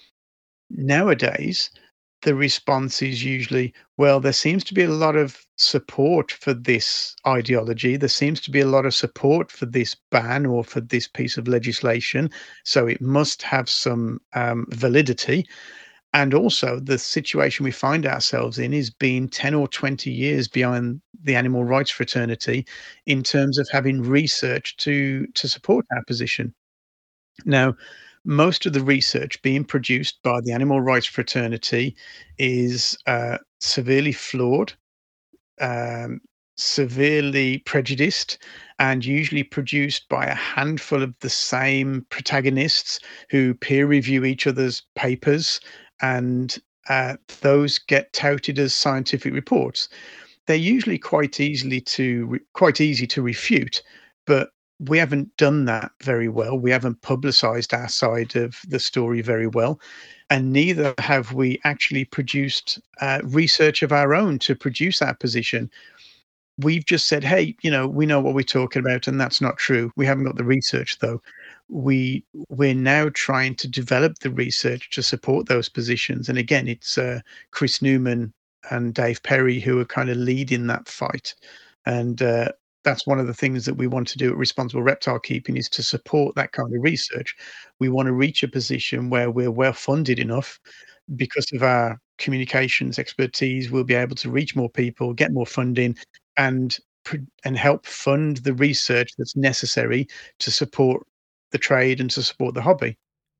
C: Nowadays, the response is usually, well, there seems to be a lot of support for this ideology. There seems to be a lot of support for this ban or for this piece of legislation. So it must have some um, validity. And also, the situation we find ourselves in is being ten or twenty years behind the animal rights fraternity in terms of having research to, to support our position. Now, most of the research being produced by the animal rights fraternity is uh, severely flawed, um, severely prejudiced, and usually produced by a handful of the same protagonists who peer review each other's papers, and uh, those get touted as scientific reports. They're usually quite easily to re- quite easy to refute, but we haven't done that very well. We haven't publicized our side of the story very well, and neither have we actually produced uh, research of our own to produce our position. We've just said, hey, you know, we know what we're talking about, and that's not true. We haven't got the research, though. We we're now trying to develop the research to support those positions. And again, it's uh, Chris Newman and Dave Perry who are kind of leading that fight. And uh, that's one of the things that we want to do at Responsible Reptile Keeping is to support that kind of research. We want to reach a position where we're well funded enough because of our communications expertise. We'll be able to reach more people, get more funding, and pr- and help fund the research that's necessary to support the trade and to support the hobby.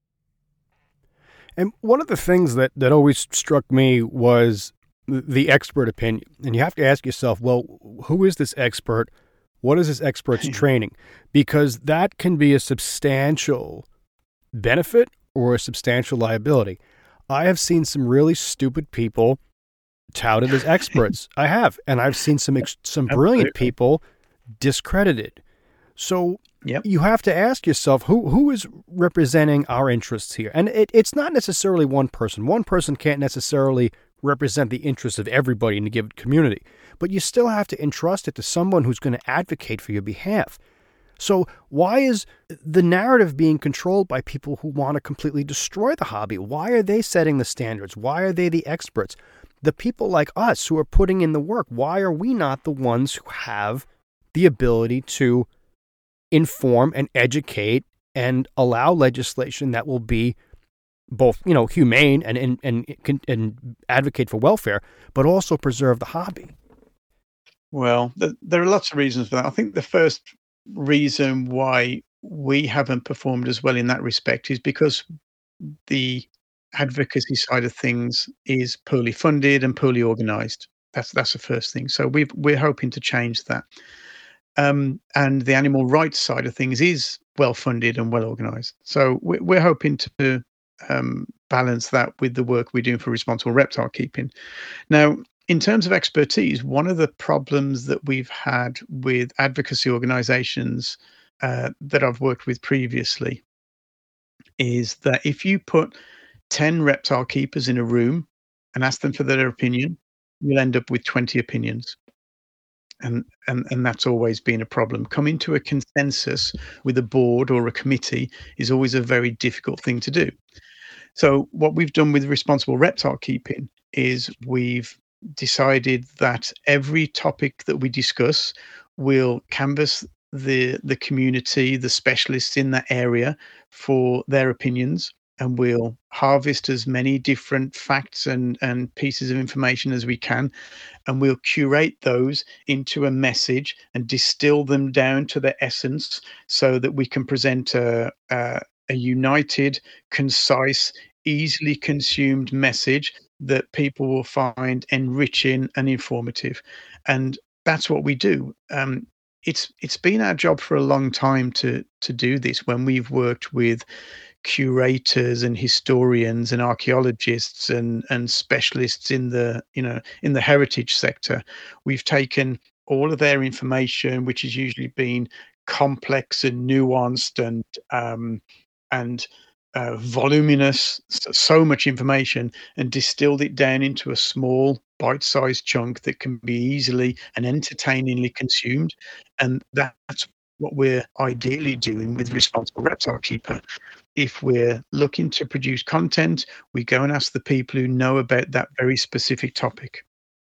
B: And one of the things that, that always struck me was th- the expert opinion. And you have to ask yourself, well, who is this expert? What is this expert's training? Because that can be a substantial benefit or a substantial liability. I have seen some really stupid people touted as experts. I have. And I've seen some ex- some brilliant
C: Absolutely.
B: people discredited. So
C: Yep.
B: you have to ask yourself, who who is representing our interests here? And it, it's not necessarily one person. One person can't necessarily represent the interests of everybody in a given community. But you still have to entrust it to someone who's going to advocate for your behalf. So why is the narrative being controlled by people who want to completely destroy the hobby? Why are they setting the standards? Why are they the experts? The people like us who are putting in the work, why are we not the ones who have the ability to inform and educate and allow legislation that will be both, you know, humane and and and, and advocate for welfare, but also preserve the hobby?
C: Well, th- there are lots of reasons for that. I think the first reason why we haven't performed as well in that respect is because the advocacy side of things is poorly funded and poorly organized. That's that's the first thing. So we've we're hoping to change that. Um, and the animal rights side of things is well funded and well organized. So we're, we're hoping to um, balance that with the work we're doing for responsible reptile keeping. Now, in terms of expertise, one of the problems that we've had with advocacy organizations uh, that I've worked with previously is that if you put ten reptile keepers in a room and ask them for their opinion, you'll end up with twenty opinions. And, and and that's always been a problem. Coming to a consensus with a board or a committee is always a very difficult thing to do. So what we've done with responsible reptile keeping is we've decided that every topic that we discuss will canvass the the community, the specialists in that area for their opinions, and we'll harvest as many different facts and, and pieces of information as we can, and we'll curate those into a message and distill them down to their essence so that we can present a, a, a united, concise, easily consumed message that people will find enriching and informative. And that's what we do. Um, it's it's been our job for a long time to to do this. When we've worked with curators and historians and archaeologists and and specialists in the you know in the heritage sector, we've taken all of their information, which has usually been complex and nuanced and um, and uh, voluminous, so, so much information, and distilled it down into a small bite-sized chunk that can be easily and entertainingly consumed. And that's what we're ideally doing with Responsible Reptile Keeper. If we're looking to produce content, we go and ask the people who know about that very specific topic.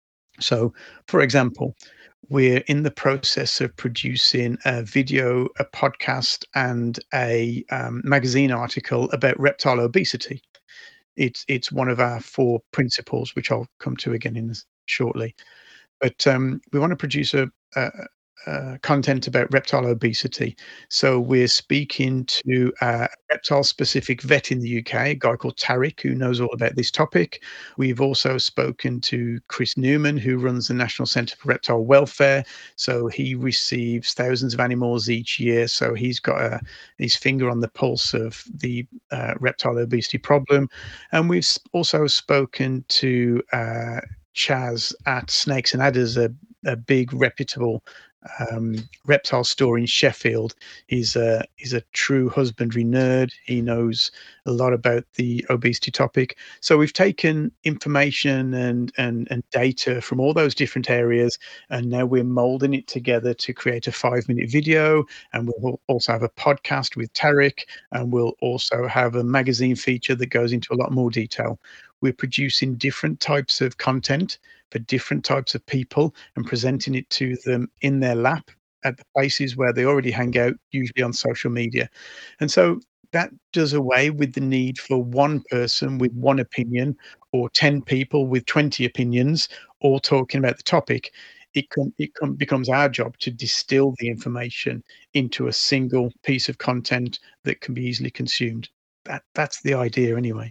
C: So, for example, we're in the process of producing a video, a podcast, and a um, magazine article about reptile obesity. It's it's one of our four principles, which I'll come to again in this shortly. But um, we want to produce a, a, uh, content about reptile obesity. So we're speaking to a reptile-specific vet in the U K, a guy called Tarek, who knows all about this topic. We've also spoken to Chris Newman, who runs the National Centre for Reptile Welfare. So he receives thousands of animals each year. So he's got a, his finger on the pulse of the uh, reptile obesity problem. And we've also spoken to uh, Chaz at Snakes and Adders, a, a big reputable um, reptile store in Sheffield. He's a he's a true husbandry nerd. He knows a lot about the obesity topic. So we've taken information and and and data from all those different areas, and now we're molding it together to create a five minute video. And we'll also have a podcast with Tarek, and we'll also have a magazine feature that goes into a lot more detail. We're producing different types of content for different types of people and presenting it to them in their lap at the places where they already hang out, usually on social media. And so that does away with the need for one person with one opinion or ten people with twenty opinions all talking about the topic. It, com- it com- becomes our job to distill the information into a single piece of content that can be easily consumed. That That's the idea anyway.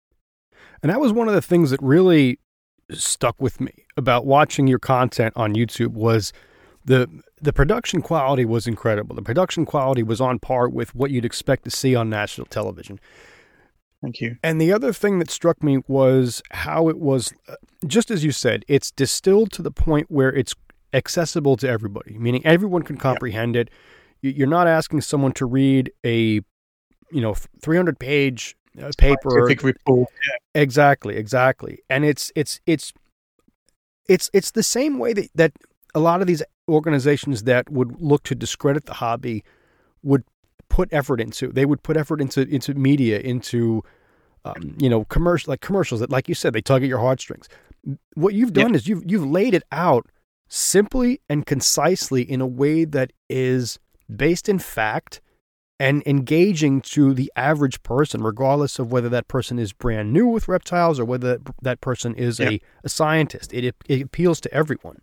B: And that was one of the things that really stuck with me about watching your content on YouTube was the the production quality was incredible. The production quality was on par with what you'd expect to see on national television.
C: Thank you.
B: And the other thing that struck me was how it was, just as you said, it's distilled to the point where it's accessible to everybody, meaning everyone can comprehend yeah. it. You're not asking someone to read a, you know, three hundred page Uh, paper
C: scientific report. Yeah.
B: Exactly, exactly. And it's it's it's it's it's the same way that, that a lot of these organizations that would look to discredit the hobby would put effort into. They would put effort into into media, into um, you know, commercial like commercials that, like you said, they tug at your heartstrings. What you've done yep. is you've you've laid it out simply and concisely in a way that is based in fact and engaging to the average person, regardless of whether that person is brand new with reptiles or whether that person is yeah. a, a scientist. It, it appeals to everyone.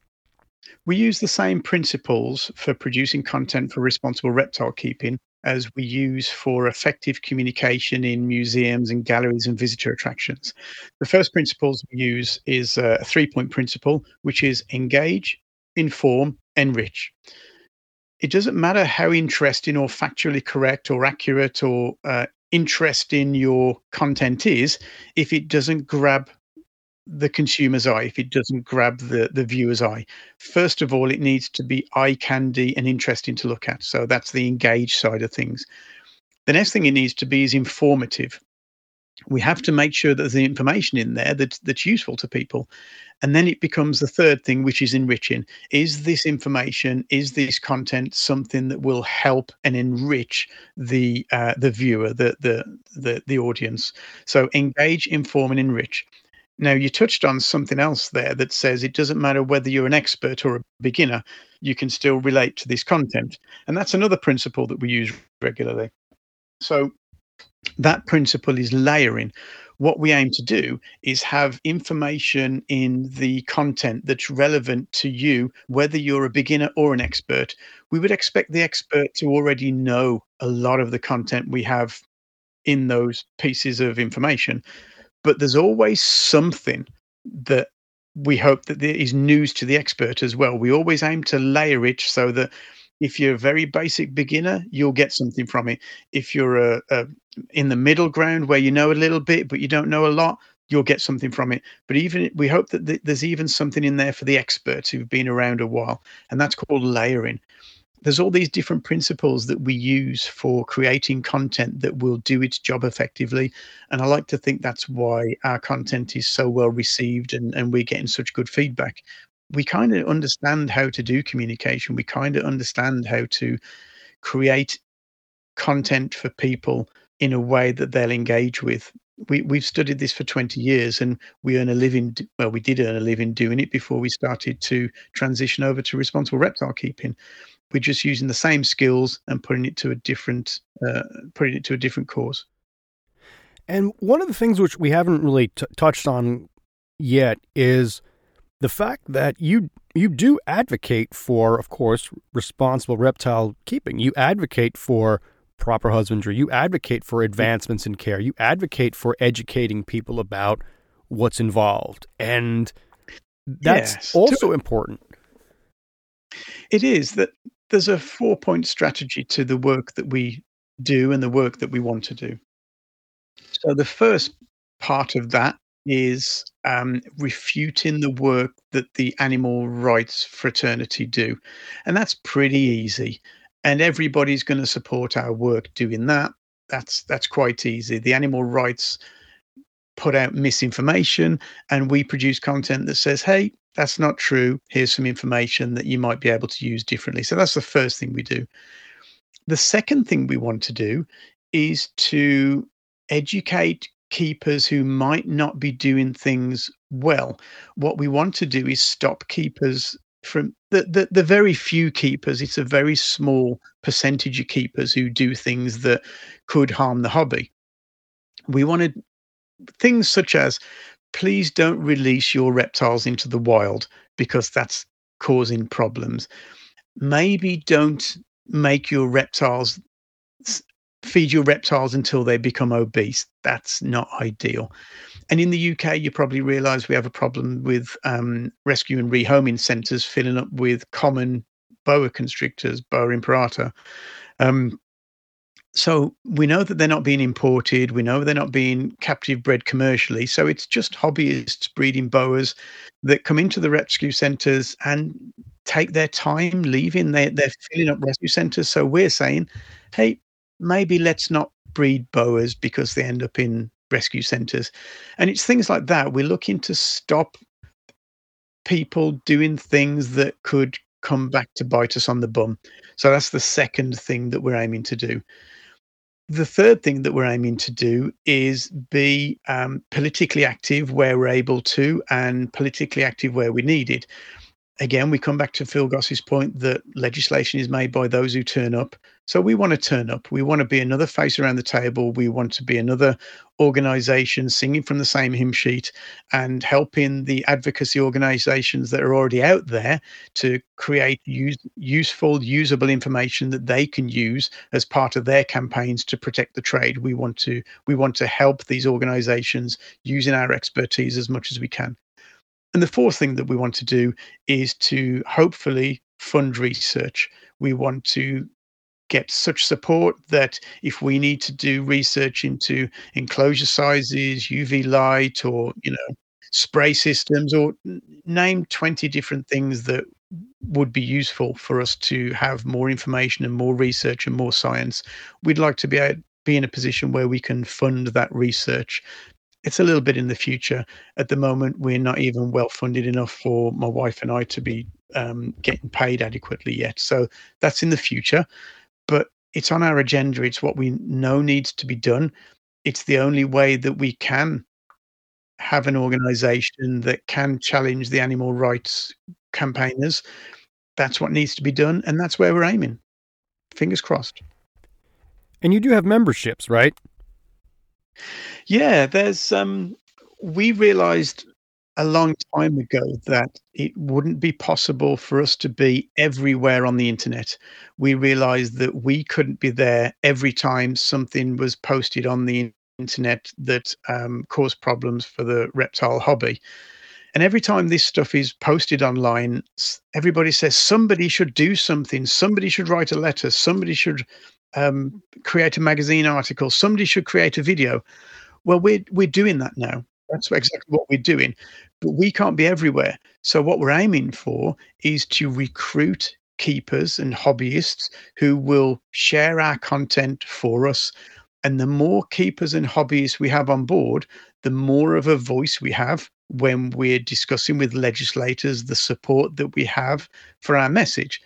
C: We use the same principles for producing content for responsible reptile keeping as we use for effective communication in museums and galleries and visitor attractions. The first principles we use is a three-point principle, which is engage, inform, enrich. It doesn't matter how interesting or factually correct or accurate or uh, interesting your content is, if it doesn't grab the consumer's eye, if it doesn't grab the, the viewer's eye. First of all, it needs to be eye candy and interesting to look at. So that's the engage side of things. The next thing it needs to be is informative. We have to make sure that there's the information in there that's, that's useful to people. And then it becomes the third thing, which is enriching. Is this information, is this content something that will help and enrich the uh, the viewer, the, the the the audience? So engage, inform, and enrich. Now, you touched on something else there that says it doesn't matter whether you're an expert or a beginner, you can still relate to this content. And that's another principle that we use regularly. So that principle is layering. What we aim to do is have information in the content that's relevant to you, whether you're a beginner or an expert. We would expect the expert to already know a lot of the content we have in those pieces of information, but there's always something that we hope that there is news to the expert as well. We always aim to layer it so that if you're a very basic beginner, you'll get something from it. If you're a, a in the middle ground where you know a little bit but you don't know a lot, you'll get something from it. But even we hope that th- there's even something in there for the experts who've been around a while, and that's called layering. There's all these different principles that we use for creating content that will do its job effectively. And I like to think that's why our content is so well received, and, and we're getting such good feedback. We kind of understand how to do communication. We kind of understand how to create content for people in a way that they'll engage with. We, we've studied this for twenty years, and we earn a living. Well, we did earn a living doing it before we started to transition over to responsible reptile keeping. We're just using the same skills and putting it to a different, uh, putting it to a different cause.
B: And one of the things which we haven't really t- touched on yet is the fact that you you do advocate for, of course, responsible reptile keeping. You advocate for proper husbandry. You advocate for advancements in care. You advocate for educating people about what's involved, and that's
C: Yes.
B: also important.
C: It is that there's a four-point strategy to the work that we do and the work that we want to do. So the first part of that is um, refuting the work that the animal rights fraternity do. And that's pretty easy. And everybody's going to support our work doing that. That's that's quite easy. The animal rights put out misinformation, and we produce content that says, hey, that's not true. Here's some information that you might be able to use differently. So that's the first thing we do. The second thing we want to do is to educate keepers who might not be doing things well. What we want to do is stop keepers from the, the, the very few keepers. It's a very small percentage of keepers who do things that could harm the hobby. We wanted things such as, please don't release your reptiles into the wild because that's causing problems. Maybe don't make your reptiles, feed your reptiles until they become obese. That's not ideal. And in the U K, you probably realize we have a problem with um, rescue and rehoming centres filling up with common boa constrictors, boa imperata. Um, So we know that they're not being imported. We know they're not being captive bred commercially. So it's just hobbyists breeding boas that come into the rescue centres and take their time leaving. They, they're filling up rescue centres. So we're saying, hey, maybe let's not breed boas because they end up in rescue centres. And it's things like that. We're looking to stop people doing things that could come back to bite us on the bum. So that's the second thing that we're aiming to do. The third thing that we're aiming to do is be um, politically active where we're able to, and politically active where we need it. Again, we come back to Phil Goss's point that legislation is made by those who turn up. So we want to turn up. We want to be another face around the table. We want to be another organization singing from the same hymn sheet and helping the advocacy organizations that are already out there to create use, useful, usable information that they can use as part of their campaigns to protect the trade. We want to, we want to help these organizations using our expertise as much as we can. And the fourth thing that we want to do is to hopefully fund research. We want to get such support that if we need to do research into enclosure sizes, U V light, or, you know, spray systems, or name twenty different things that would be useful for us to have more information and more research and more science, we'd like to be, able, be in a position where we can fund that research. It's a little bit in the future. At the moment, we're not even well funded enough for my wife and I to be um, getting paid adequately yet. So that's in the future, but it's on our agenda. It's what we know needs to be done. It's the only way that we can have an organization that can challenge the animal rights campaigners. That's what needs to be done, and that's where we're aiming. Fingers crossed.
B: And you do have memberships, right?
C: Yeah, there's um we realized a long time ago that it wouldn't be possible for us to be everywhere on the internet. We realized that we couldn't be there every time something was posted on the internet that um, caused problems for the reptile hobby. And every time this stuff is posted online, s- everybody says somebody should do something, somebody should write a letter, somebody should um, create a magazine article, somebody should create a video. Well, we're we're doing that now. That's exactly what we're doing, but we can't be everywhere. So what we're aiming for is to recruit keepers and hobbyists who will share our content for us. And the more keepers and hobbyists we have on board, the more of a voice we have when we're discussing with legislators the support that we have for our message.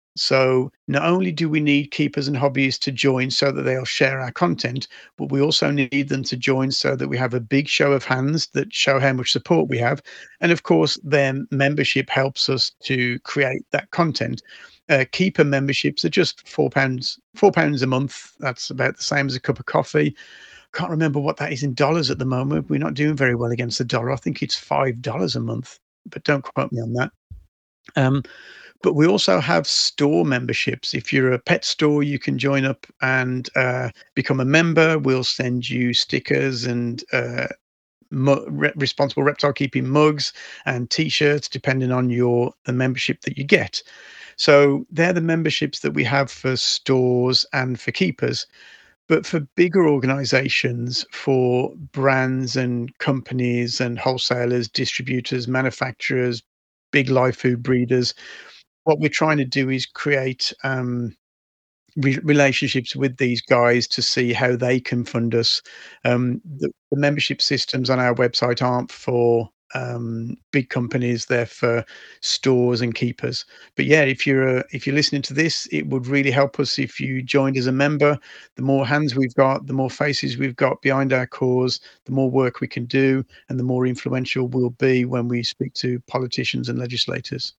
C: So not only do we need keepers and hobbyists to join so that they'll share our content, but we also need them to join so that we have a big show of hands that show how much support we have. And of course, their membership helps us to create that content. Uh, keeper memberships are just four pounds, four pounds a month. That's about the same as a cup of coffee. Can't remember what that is in dollars at the moment. We're not doing very well against the dollar. I think it's five dollars a month, but don't quote me on that. Um, but we also have store memberships. If you're a pet store, you can join up and uh, become a member. We'll send you stickers and uh, mu- re- responsible reptile keeping mugs and T-shirts, depending on your the membership that you get. So they're the memberships that we have for stores and for keepers. But for bigger organizations, for brands and companies and wholesalers, distributors, manufacturers, big live food breeders, what we're trying to do is create um, re- relationships with these guys to see how they can fund us. Um, the, the membership systems on our website aren't for um, big companies; they're for stores and keepers. But yeah, if you're uh, if you're listening to this, it would really help us if you joined as a member. The more hands we've got, the more faces we've got behind our cause, the more work we can do, and the more influential we'll be when we speak to politicians and legislators.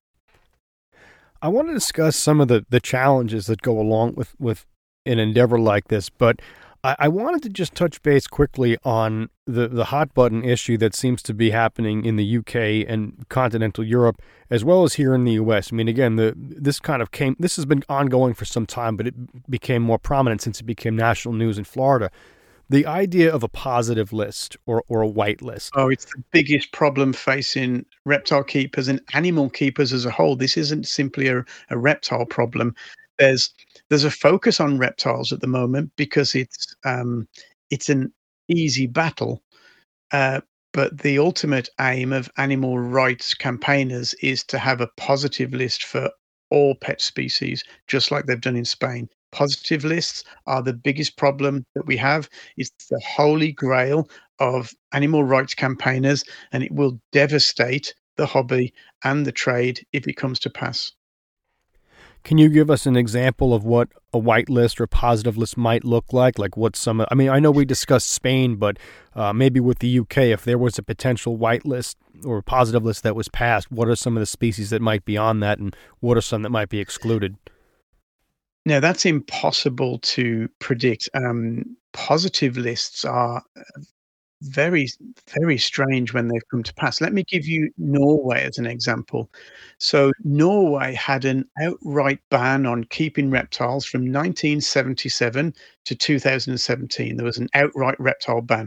B: I want to discuss some of the, the challenges that go along with, with an endeavor like this, but I, I wanted to just touch base quickly on the, the hot button issue that seems to be happening in the U K and continental Europe, as well as here in the U S. I mean, again, the this kind of came, this has been ongoing for some time, but it became more prominent since it became national news in Florida. The idea of a positive list or, or a white list.
C: Oh, it's the biggest problem facing reptile keepers and animal keepers as a whole. This isn't simply a, a reptile problem. There's there's a focus on reptiles at the moment because it's um, it's an easy battle. Uh, but the ultimate aim of animal rights campaigners is to have a positive list for all pet species, just like they've done in Spain. Positive lists are the biggest problem that we have. It's the holy grail of animal rights campaigners, and it will devastate the hobby and the trade if it comes to pass.
B: Can you give us an example of what a white list or positive list might look like? Like what some, I mean, I know we discussed Spain, but uh, maybe with the U K, if there was a potential white list or positive list that was passed, what are some of the species that might be on that, and what are some that might be excluded?
C: Now, that's impossible to predict. Um, positive lists are very, very strange when they've come to pass. Let me give you Norway as an example. So, Norway had an outright ban on keeping reptiles from nineteen seventy-seven to two thousand seventeen. There was an outright reptile ban.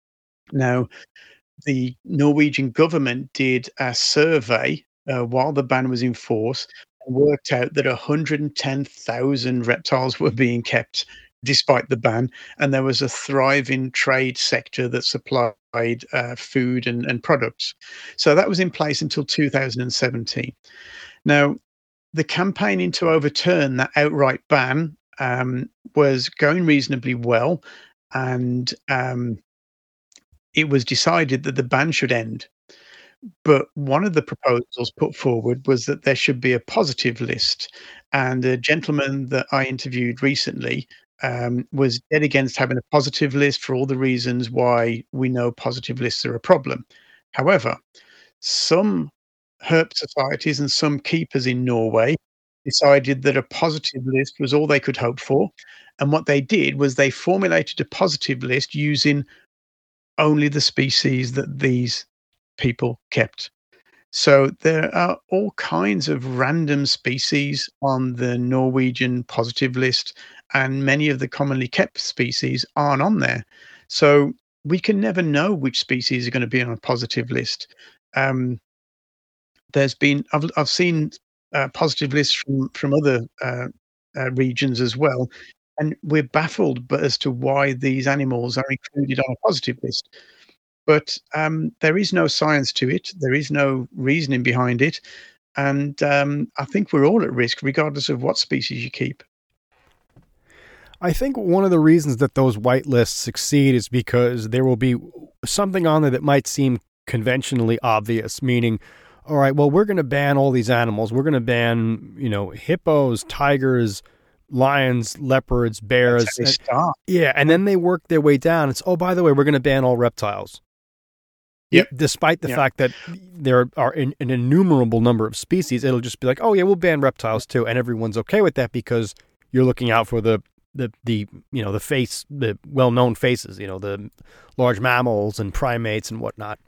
C: Now, the Norwegian government did a survey uh, while the ban was in force and worked out that one hundred ten thousand reptiles were being kept despite the ban, and there was a thriving trade sector that supplied uh, food and, and products. So that was in place until two thousand seventeen. Now, the campaigning to overturn that outright ban um, was going reasonably well, and um, it was decided that the ban should end. But one of the proposals put forward was that there should be a positive list. And a gentleman that I interviewed recently um, was dead against having a positive list for all the reasons why we know positive lists are a problem. However, some herp societies and some keepers in Norway decided that a positive list was all they could hope for. And what they did was they formulated a positive list using only the species that these people kept. So there are all kinds of random species on the Norwegian positive list, and many of the commonly kept species aren't on there. So we can never know which species are going to be on a positive list. Um, there's been I've I've seen uh, positive lists from from other uh, uh, regions as well, and we're baffled, but as to why these animals are included on a positive list. But um, there is no science to it. There is no reasoning behind it, and um, I think we're all at risk, regardless of what species you keep.
B: I think one of the reasons that those white lists succeed is because there will be something on there that might seem conventionally obvious, meaning, all right, well, we're going to ban all these animals. We're going to ban, you know, hippos, tigers, lions, leopards, bears.
C: That's how they
B: And-
C: start.
B: yeah, and then they work their way down. It's, oh, by the way, we're going to ban all reptiles.
C: Yep.
B: Despite the
C: Yep.
B: fact that there are an, an innumerable number of species, it'll just be like, oh, yeah, we'll ban reptiles too. And everyone's okay with that because you're looking out for the the the you know the face the well known faces, you know, the large mammals and primates and whatnot.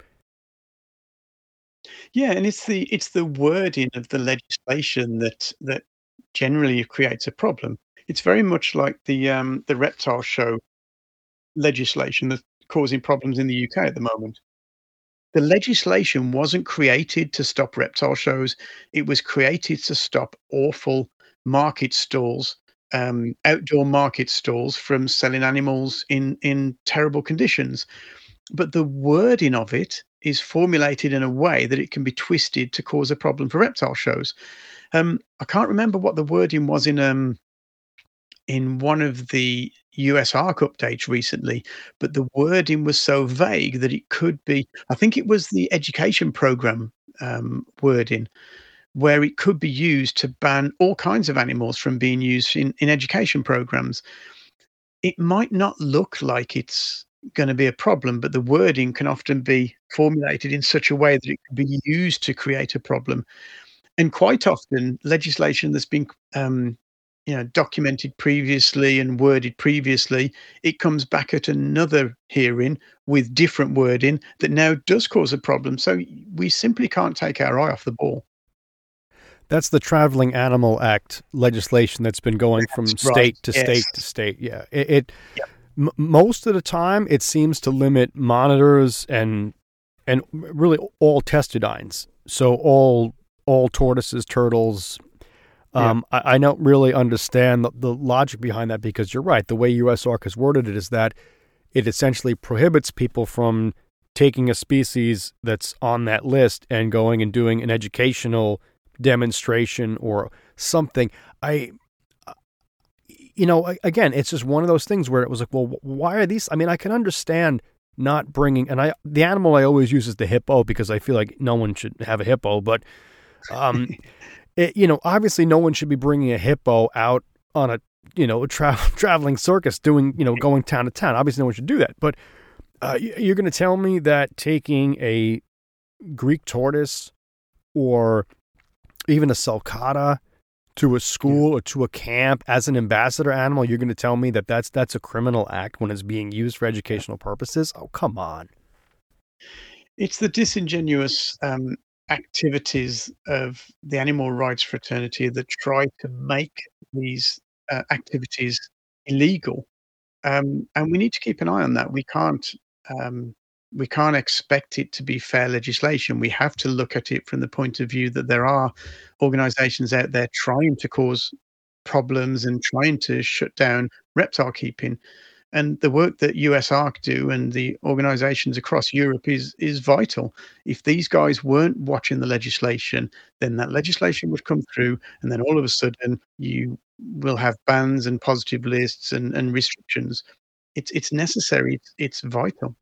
C: Yeah, and it's the it's the wording of the legislation that that generally creates a problem. It's very much like the um, the reptile show legislation that's causing problems in the U K at the moment. The legislation wasn't created to stop reptile shows. It was created to stop awful market stalls, um, outdoor market stalls from selling animals in in terrible conditions. But the wording of it is formulated in a way that it can be twisted to cause a problem for reptile shows. Um, I can't remember what the wording was in um, in one of the U S ARC updates recently, but the wording was so vague that it could be, I think it was the education program um, wording, where it could be used to ban all kinds of animals from being used in, in education programs. It might not look like it's going to be a problem, but the wording can often be formulated in such a way that it can be used to create a problem. And quite often, legislation that's been um, you know, documented previously and worded previously, it comes back at another hearing with different wording that now does cause a problem. So we simply can't take our eye off the ball.
B: That's the Traveling Animal Act legislation that's been going from
C: That's
B: state
C: right,
B: to
C: yes.
B: state to state. Yeah, it, it
C: Yep.
B: m- most of the time it seems to limit monitors and and really all testudines. So all all tortoises, turtles. Um, I, I don't really understand the, the logic behind that because you're right. The way U S ARC has worded it is that it essentially prohibits people from taking a species that's on that list and going and doing an educational demonstration or something. I, you know, again, it's just one of those things where it was like, well, why are these? I mean, I can understand not bringing, and I, the animal I always use is the hippo because I feel like no one should have a hippo, but, um, it, you know, obviously no one should be bringing a hippo out on a, you know, a tra- traveling circus doing, you know, going town to town. Obviously no one should do that, but, uh, you're going to tell me that taking a Greek tortoise or even a sulcata to a school or to a camp as an ambassador animal, you're going to tell me that that's that's a criminal act when it's being used for educational purposes? Oh, come on.
C: It's the disingenuous um, activities of the animal rights fraternity that try to make these uh, activities illegal. Um, and we need to keep an eye on that. We can't um, we can't expect it to be fair legislation. We have to look at it from the point of view that there are organizations out there trying to cause problems and trying to shut down reptile keeping. And the work that U S ARC do and the organizations across Europe is is vital. If these guys weren't watching the legislation, then that legislation would come through, and then all of a sudden you will have bans and positive lists and, and restrictions. It's it's necessary. It's, it's vital.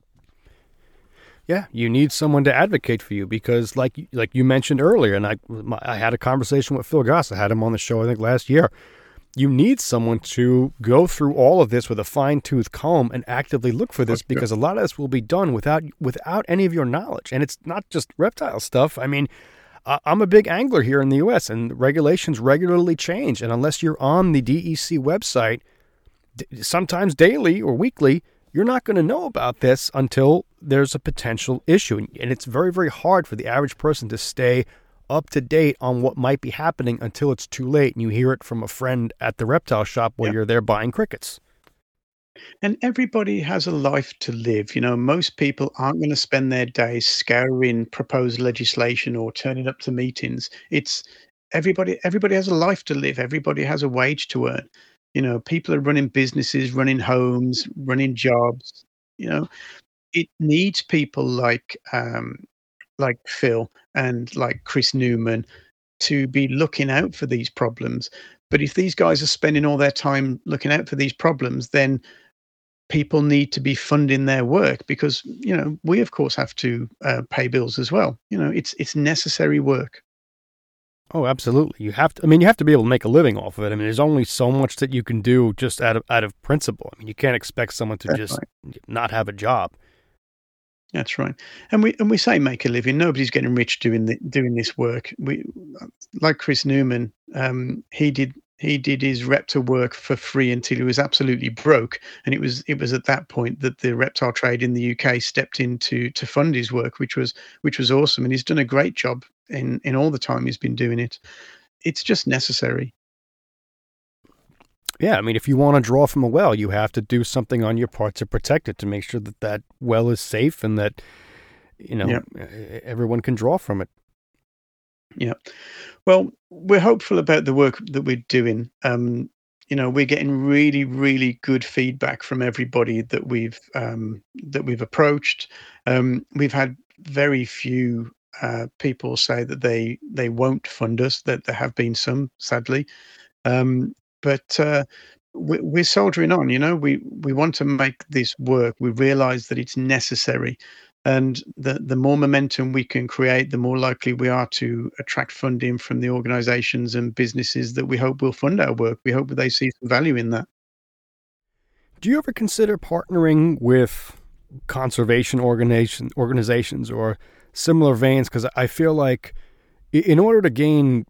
B: Yeah, you need someone to advocate for you because, like like you mentioned earlier, and I I had a conversation with Phil Goss. I had him on the show, I think, last year. You need someone to go through all of this with a fine-tooth comb and actively look for this, because a lot of this will be done without without any of your knowledge. And it's not just reptile stuff. I mean, I'm a big angler here in the U S, and regulations regularly change. And unless you're on the D E C website, sometimes daily or weekly, you're not going to know about this until there's a potential issue. And it's very, very hard for the average person to stay up to date on what might be happening until it's too late and you hear it from a friend at the reptile shop while
C: Yeah.
B: you're there buying crickets.
C: And everybody has a life to live. You know, most people aren't going to spend their days scouring proposed legislation or turning up to meetings. It's everybody. Everybody has a life to live. Everybody has a wage to earn. You know, people are running businesses, running homes, running jobs. You know, it needs people like um, like Phil and like Chris Newman to be looking out for these problems. But if these guys are spending all their time looking out for these problems, then people need to be funding their work because, you know, we of course have to uh, pay bills as well. You know, it's it's necessary work.
B: Oh, absolutely. You have to, I mean, you have to be able to make a living off of it. I mean, there's only so much that you can do just out of out of principle. I mean, you can't expect someone to
C: That's
B: just
C: right.
B: not have a job.
C: That's right. And we and we say make a living. Nobody's getting rich doing the, doing this work. We like Chris Newman. Um, he did he did his Reptar work for free until he was absolutely broke, and it was it was at that point that the reptile trade in the U K stepped in to to fund his work, which was which was awesome. And he's done a great job in in all the time he's been doing it. It's just necessary.
B: Yeah, I mean, if you want to draw from a well, you have to do something on your part to protect it, to make sure that that well is safe and that, you know,
C: Yeah.
B: e- everyone can draw from it.
C: Yeah. Well, we're hopeful about the work that we're doing. Um, you know, we're getting really, really good feedback from everybody that we've um, that we've approached. Um, we've had very few uh, people say that they they won't fund us. That there have been some, sadly, um, but uh, we, we're soldiering on. You know, we we want to make this work. We realise that it's necessary. And the, the more momentum we can create, the more likely we are to attract funding from the organizations and businesses that we hope will fund our work. We hope that they see some value in that.
B: Do you ever consider partnering with conservation organization, organizations or similar veins? Because I feel like in order to gain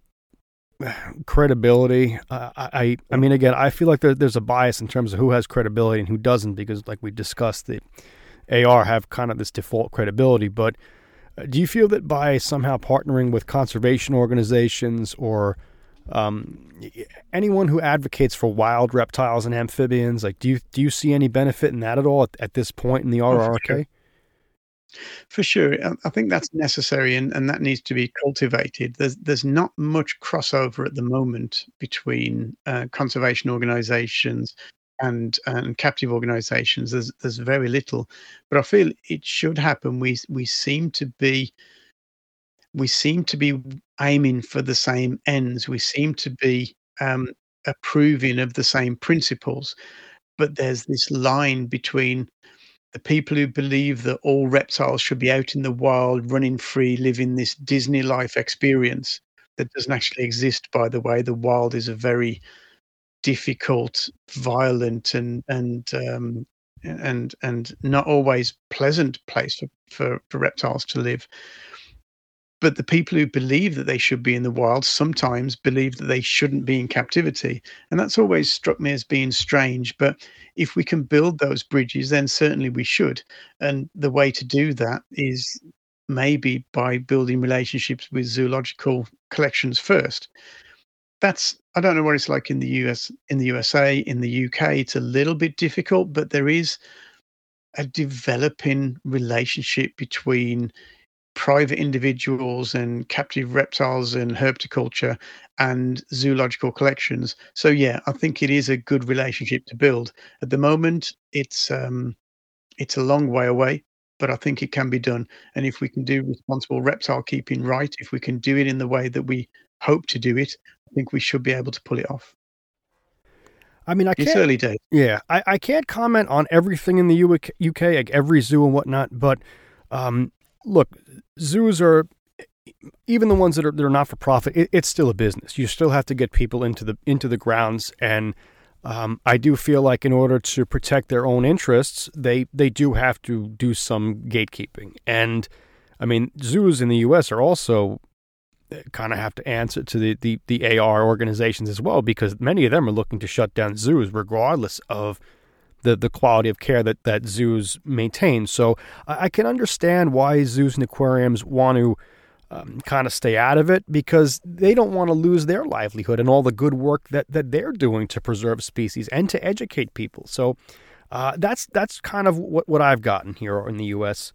B: credibility, uh, I, I mean, again, I feel like there, there's a bias in terms of who has credibility and who doesn't, because like we discussed, the A R have kind of this default credibility. But do you feel that by somehow partnering with conservation organizations or um, anyone who advocates for wild reptiles and amphibians, like do you do you see any benefit in that at all at, at this point in the
C: Oh,
B: R
C: for
B: R K?
C: sure. For sure. I I think that's necessary and, and that needs to be cultivated. There's there's not much crossover at the moment between uh, conservation organizations and and captive organizations. There's there's very little, but I feel it should happen. We we seem to be we seem to be aiming for the same ends. We seem to be um, approving of the same principles, but there's this line between the people who believe that all reptiles should be out in the wild, running free, living this Disney life experience that doesn't actually exist, by the way. The wild is a very difficult, violent, and and um, and and not always pleasant place for, for, for reptiles to live. But the people who believe that they should be in the wild sometimes believe that they shouldn't be in captivity. And that's always struck me as being strange. But if we can build those bridges, then certainly we should. And the way to do that is maybe by building relationships with zoological collections first. That's I don't know what it's like in the U S, in the U S A, in the U K. It's a little bit difficult, but there is a developing relationship between private individuals and captive reptiles and herpetoculture and zoological collections. So yeah, I think it is a good relationship to build. At the moment, it's um, it's a long way away, but I think it can be done. And if we can do responsible reptile keeping right, if we can do it in the way that we hope to do it, I think we should be able to pull it off.
B: I mean, I
C: It's
B: can't.
C: early days.
B: Yeah, I, I can't comment on everything in the U K, U K, like every zoo and whatnot. But um, look, zoos are, even the ones that are that are not for profit. It, it's still a business. You still have to get people into the into the grounds, and um, I do feel like in order to protect their own interests, they they do have to do some gatekeeping. And I mean, zoos in the U S are also kind of have to answer to the, the, the A R organizations as well, because many of them are looking to shut down zoos regardless of the, the quality of care that, that zoos maintain. So I, I can understand why zoos and aquariums want to um, kind of stay out of it, because they don't want to lose their livelihood and all the good work that, that they're doing to preserve species and to educate people. So Uh, that's that's kind of what, what I've gotten here in the U S.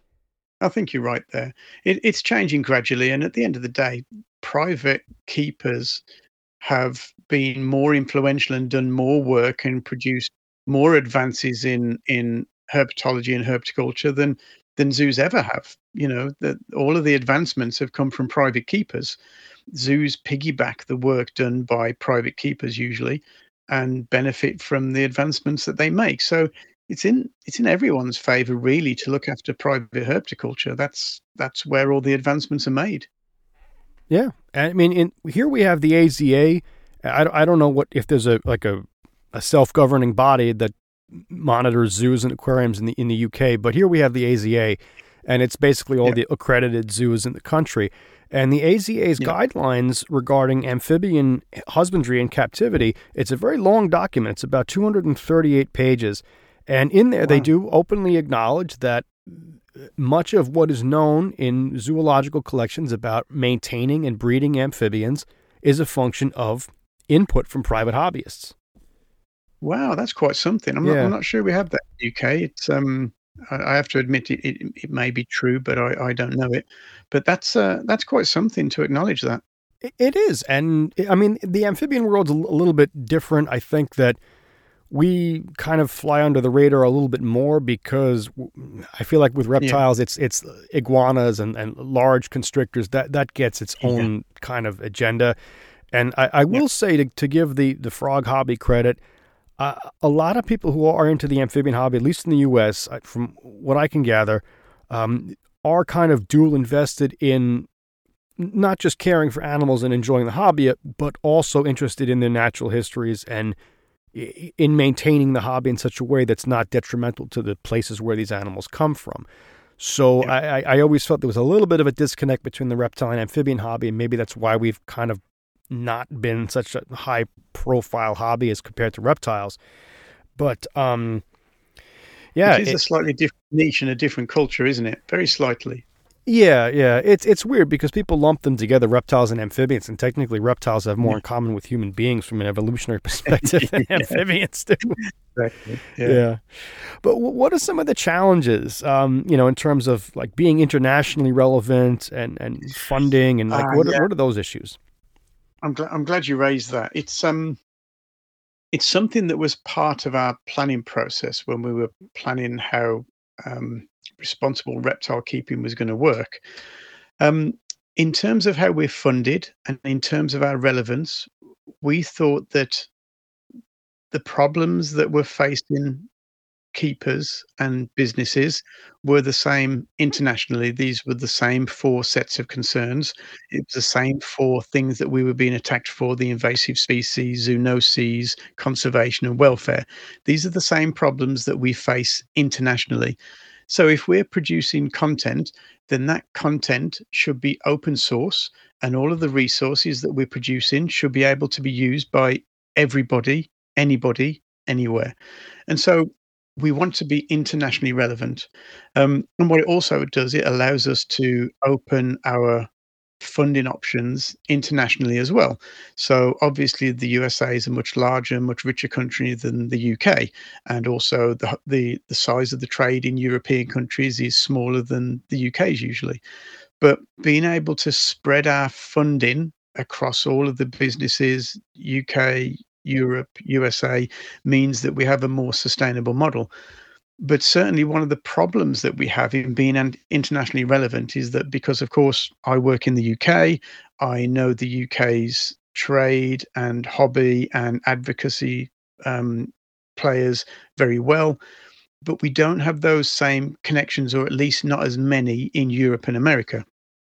C: I think you're right there. It, it's changing gradually, and at the end of the day, private keepers have been more influential and done more work and produced more advances in in herpetology and herpetoculture than than zoos ever have. You know, that all of the advancements have come from private keepers. Zoos piggyback the work done by private keepers usually and benefit from the advancements that they make. So it's in it's in everyone's favor really to look after private herpetoculture. That's that's where all the advancements are made.
B: Yeah, I mean, in, here we have the A Z A. I, I don't know what if there's a like a, a self-governing body that monitors zoos and aquariums in the in the U K, but here we have the A Z A, and it's basically all yeah. the accredited zoos in the country. And the A Z A's yeah. guidelines regarding amphibian husbandry and captivity, it's a very long document. It's about two hundred thirty-eight pages. And in there, wow. they do openly acknowledge that much of what is known in zoological collections about maintaining and breeding amphibians is a function of input from private hobbyists.
C: Wow, that's quite something. I'm, yeah. not, I'm not sure we have that in the U K. It's um, I, I have to admit it, it, it may be true, but I, I don't know it. But that's uh, that's quite something to acknowledge that.
B: It is. And I mean, the amphibian world's a little bit different. I think that we kind of fly under the radar a little bit more because I feel like with reptiles, yeah. it's it's iguanas and, and large constrictors. That that gets its own yeah. kind of agenda. And I, I will yeah. say to, to give the, the frog hobby credit, uh, a lot of people who are into the amphibian hobby, at least in the U S, from what I can gather, um, are kind of dual invested in not just caring for animals and enjoying the hobby, but also interested in their natural histories and in maintaining the hobby in such a way that's not detrimental to the places where these animals come from. So yeah. I, I always felt there was a little bit of a disconnect between the reptile and amphibian hobby, and maybe that's why we've kind of not been such a high-profile hobby as compared to reptiles. But, um, yeah.
C: It is it, a slightly different niche and a different culture, isn't it? Very slightly.
B: Yeah, yeah. It's it's weird because people lump them together, reptiles and amphibians, and technically reptiles have more yeah. in common with human beings from an evolutionary perspective than yeah. amphibians do.
C: Exactly. Yeah.
B: yeah. But w- what are some of the challenges, um, you know, in terms of like being internationally relevant and, and funding and like uh, what, yeah. are, what are those issues?
C: I'm glad I'm glad you raised that. It's um it's something that was part of our planning process when we were planning how um responsible reptile keeping was going to work. Um, in terms of how we're funded and in terms of our relevance, we thought that the problems that were facing keepers and businesses were the same internationally. These were the same four sets of concerns. It was the same four things that we were being attacked for: the invasive species, zoonoses, conservation, and welfare. These are the same problems that we face internationally. So if we're producing content, then that content should be open source, and all of the resources that we're producing should be able to be used by everybody, anybody, anywhere. And so we want to be internationally relevant. Um, and what it also does, it allows us to open our funding options internationally as well. So obviously the U S A is a much larger, much richer country than the U K, and also the the the size of the trade in European countries is smaller than the U K's usually. But being able to spread our funding across all of the businesses, U K, Europe, U S A, means that we have a more sustainable model. But certainly one of the problems that we have in being internationally relevant is that because, of course, I work in the U K, I know the U K's trade and hobby and advocacy um, players very well, but we don't have those same connections, or at least not as many in Europe and America.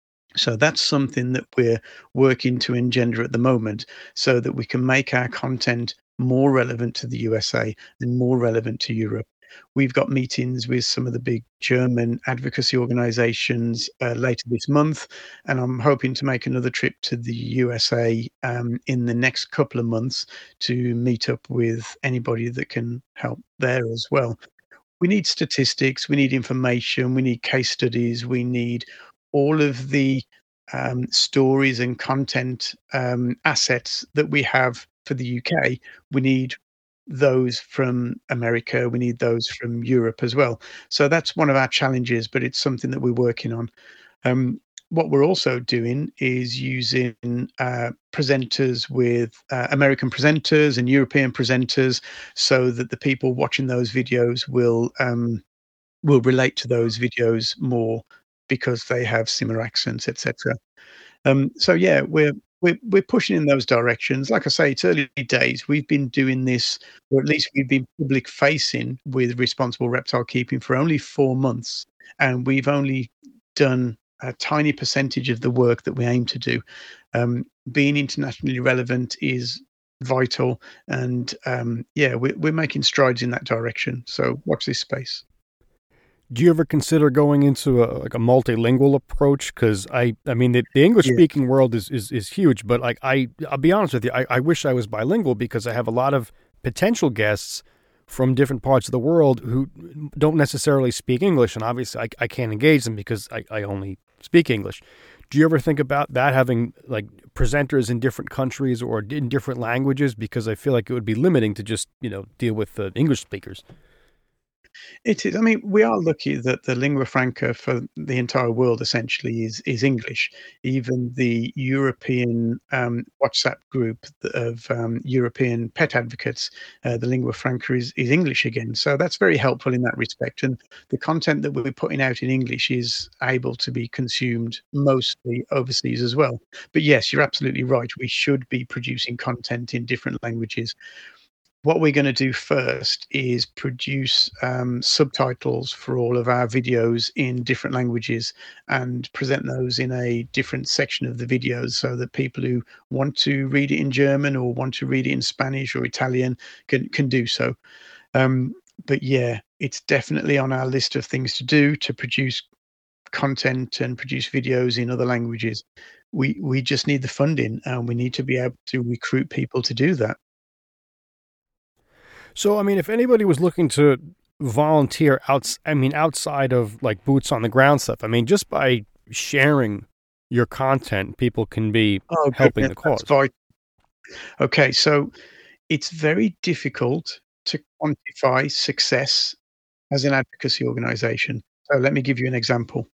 C: So that's something that we're working to engender at the moment so that we can make our content more relevant to the U S A and more relevant to Europe. We've got meetings with some of the big German advocacy organizations uh, later this month, and I'm hoping to make another trip to the U S A um, in the next couple of months to meet up with anybody that can help there as well. We need statistics, we need information, we need case studies, we need all of the um, stories and content um, assets that we have for the U K. We need those from America. We need those from Europe as well. So that's one of our challenges, but it's something that we're working on. Um, what we're also doing is using uh, presenters with uh, American presenters and European presenters, so that the people watching those videos will um, will relate to those videos more because they have similar accents, et cetera. Um, so yeah, we're we're we're pushing in those directions. Like I say, it's early days. We've been doing this, or at least we've been public facing with responsible reptile keeping for only four months, and we've only done a tiny percentage of the work that we aim to do. Um, being internationally relevant is vital, and um, yeah, we're we're making strides in that direction. So watch this space.
B: Do you ever consider going into a like a multilingual approach? Because I, I mean, the, the English speaking yeah. world is, is is huge, but like I, I'll be honest with you, I, I wish I was bilingual because I have a lot of potential guests from different parts of the world who don't necessarily speak English, and obviously I, I can't engage them because I, I only speak English. Do you ever think about that, having like presenters in different countries or in different languages? Because I feel like it would be limiting to just, you know, deal with the English speakers.
C: It is. I mean, we are lucky that the lingua franca for the entire world essentially is is English. Even the European um, WhatsApp group of um, European pet advocates, uh, the lingua franca is, is English again. So that's very helpful in that respect. And the content that we're putting out in English is able to be consumed mostly overseas as well. But yes, you're absolutely right. We should be producing content in different languages. What we're going to do first is produce um, subtitles for all of our videos in different languages and present those in a different section of the videos so that people who want to read it in German or want to read it in Spanish or Italian can, can do so. Um, but yeah, it's definitely on our list of things to do, to produce content and produce videos in other languages. We, we just need the funding, and we need to be able to recruit people to do that.
B: So, I mean, if anybody was looking to volunteer outs, I mean, outside of like boots on the ground stuff, I mean, just by sharing your content, people can be oh, helping the cause.
C: Okay, so it's very difficult to quantify success as an advocacy organization. So let me give you an example.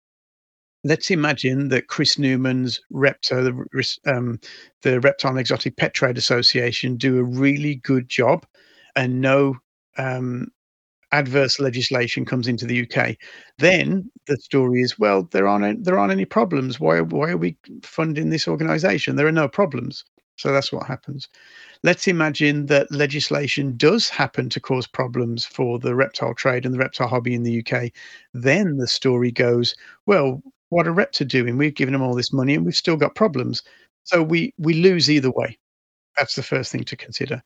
C: Let's imagine that Chris Newman's Repto, the, um, the Reptile and Exotic Pet Trade Association, do a really good job, and no um, adverse legislation comes into the U K. Then the story is, well, there aren't there aren't any problems. Why why are we funding this organization? There are no problems. So that's what happens. Let's imagine that legislation does happen to cause problems for the reptile trade and the reptile hobby in the U K. Then the story goes, well, what are Repta doing? We've given them all this money and we've still got problems. So we we lose either way. That's the first thing to consider.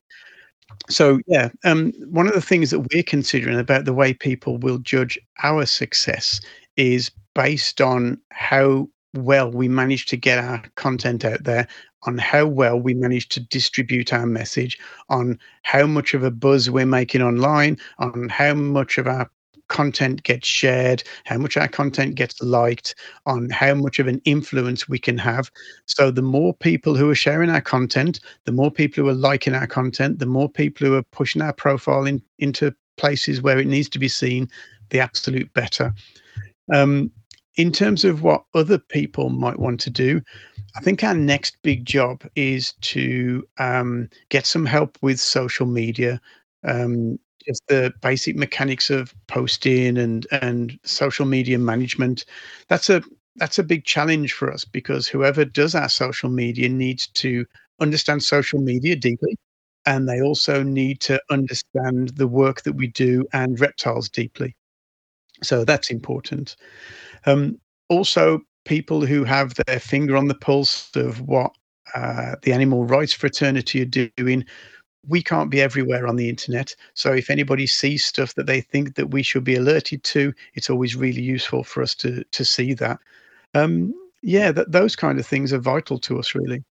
C: So yeah, um, one of the things that we're considering about the way people will judge our success is based on how well we manage to get our content out there, on how well we manage to distribute our message, on how much of a buzz we're making online, on how much of our content gets shared, how much our content gets liked, on how much of an influence we can have. So the more people who are sharing our content, the more people who are liking our content, the more people who are pushing our profile in, into places where it needs to be seen, the absolute better. Um, in terms of what other people might want to do, I think our next big job is to um, get some help with social media. Um, Just the basic mechanics of posting and and social media management. That's a that's a big challenge for us, because whoever does our social media needs to understand social media deeply, and they also need to understand the work that we do and reptiles deeply. So that's important. Um, also, people who have their finger on the pulse of what uh, the animal rights fraternity are doing. We can't be everywhere on the internet. So if anybody sees stuff that they think that we should be alerted to, it's always really useful for us to to see that. Um, yeah, that those kind of things are vital to us, really.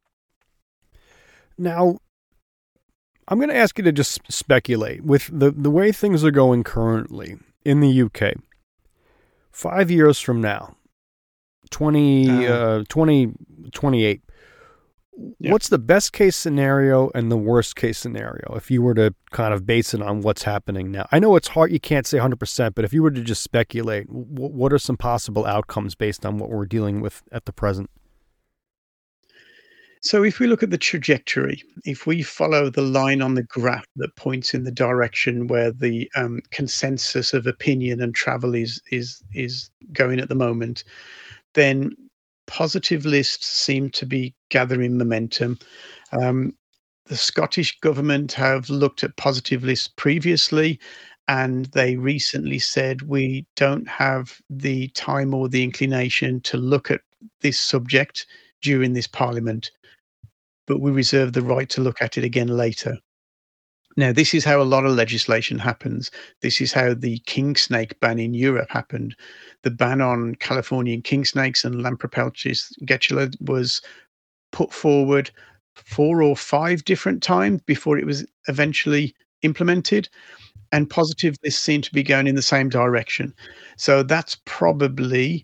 B: Now, I'm going to ask you to just speculate with the, the way things are going currently in the U K. Five years from now, twenty, uh, uh, twenty twenty-eight,
C: Yeah.
B: What's the best case scenario and the worst case scenario if you were to kind of base it on what's happening now? I know it's hard, you can't say one hundred percent, but if you were to just speculate, w- what are some possible outcomes based on what we're dealing with at the present?
C: So if we look at the trajectory, if we follow the line on the graph that points in the direction where the um, consensus of opinion and travel is is is going at the moment, then positive lists seem to be gathering momentum. Um, the Scottish government have looked at positive lists previously, and they recently said we don't have the time or the inclination to look at this subject during this parliament, but we reserve the right to look at it again later. Now, this is how a lot of legislation happens. This is how the king snake ban in Europe happened. The ban on Californian king snakes and Lampreypeltis getula was put forward four or five different times before it was eventually implemented, and positive lists seem to be going in the same direction. So that's probably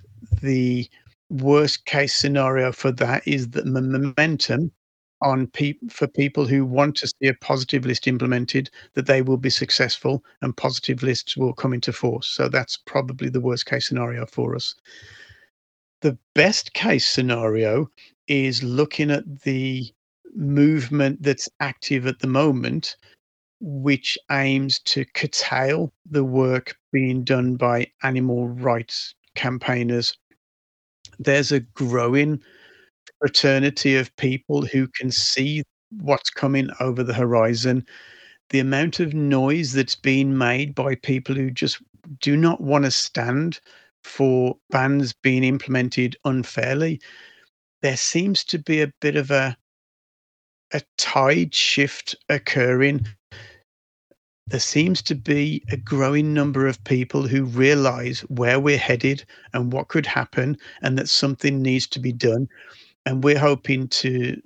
C: the worst case scenario for that, is that the momentum on pe- for people who want to see a positive list implemented, that they will be successful and positive lists will come into force. So that's probably the worst case scenario for us. The best case scenario is looking at the movement that's active at the moment, which aims to curtail the work being done by animal rights campaigners. There's a growing fraternity of people who can see what's coming over the horizon. The amount of noise that's being made by people who just do not want to stand for bans being implemented unfairly. There seems to be a bit of a a tide shift occurring. There seems to be a growing number of people who realize where we're headed and what could happen, and that something needs to be done. And we're hoping to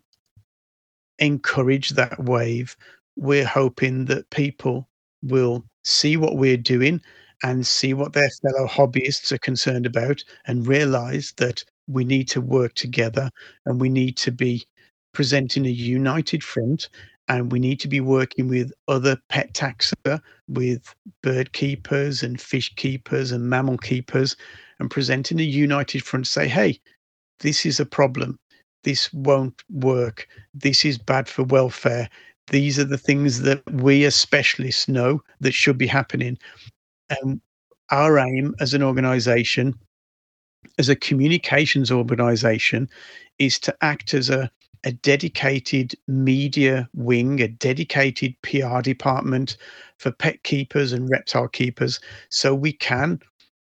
C: encourage that wave. We're hoping that people will see what we're doing and see what their fellow hobbyists are concerned about, and realize that we need to work together, and we need to be presenting a united front, and we need to be working with other pet taxa, with bird keepers and fish keepers and mammal keepers, and presenting a united front, say, hey, this is a problem. This won't work. This is bad for welfare. These are the things that we as specialists know that should be happening. And our aim as an organization, as a communications organization, is to act as a, a dedicated media wing, a dedicated P R department for pet keepers and reptile keepers, so we can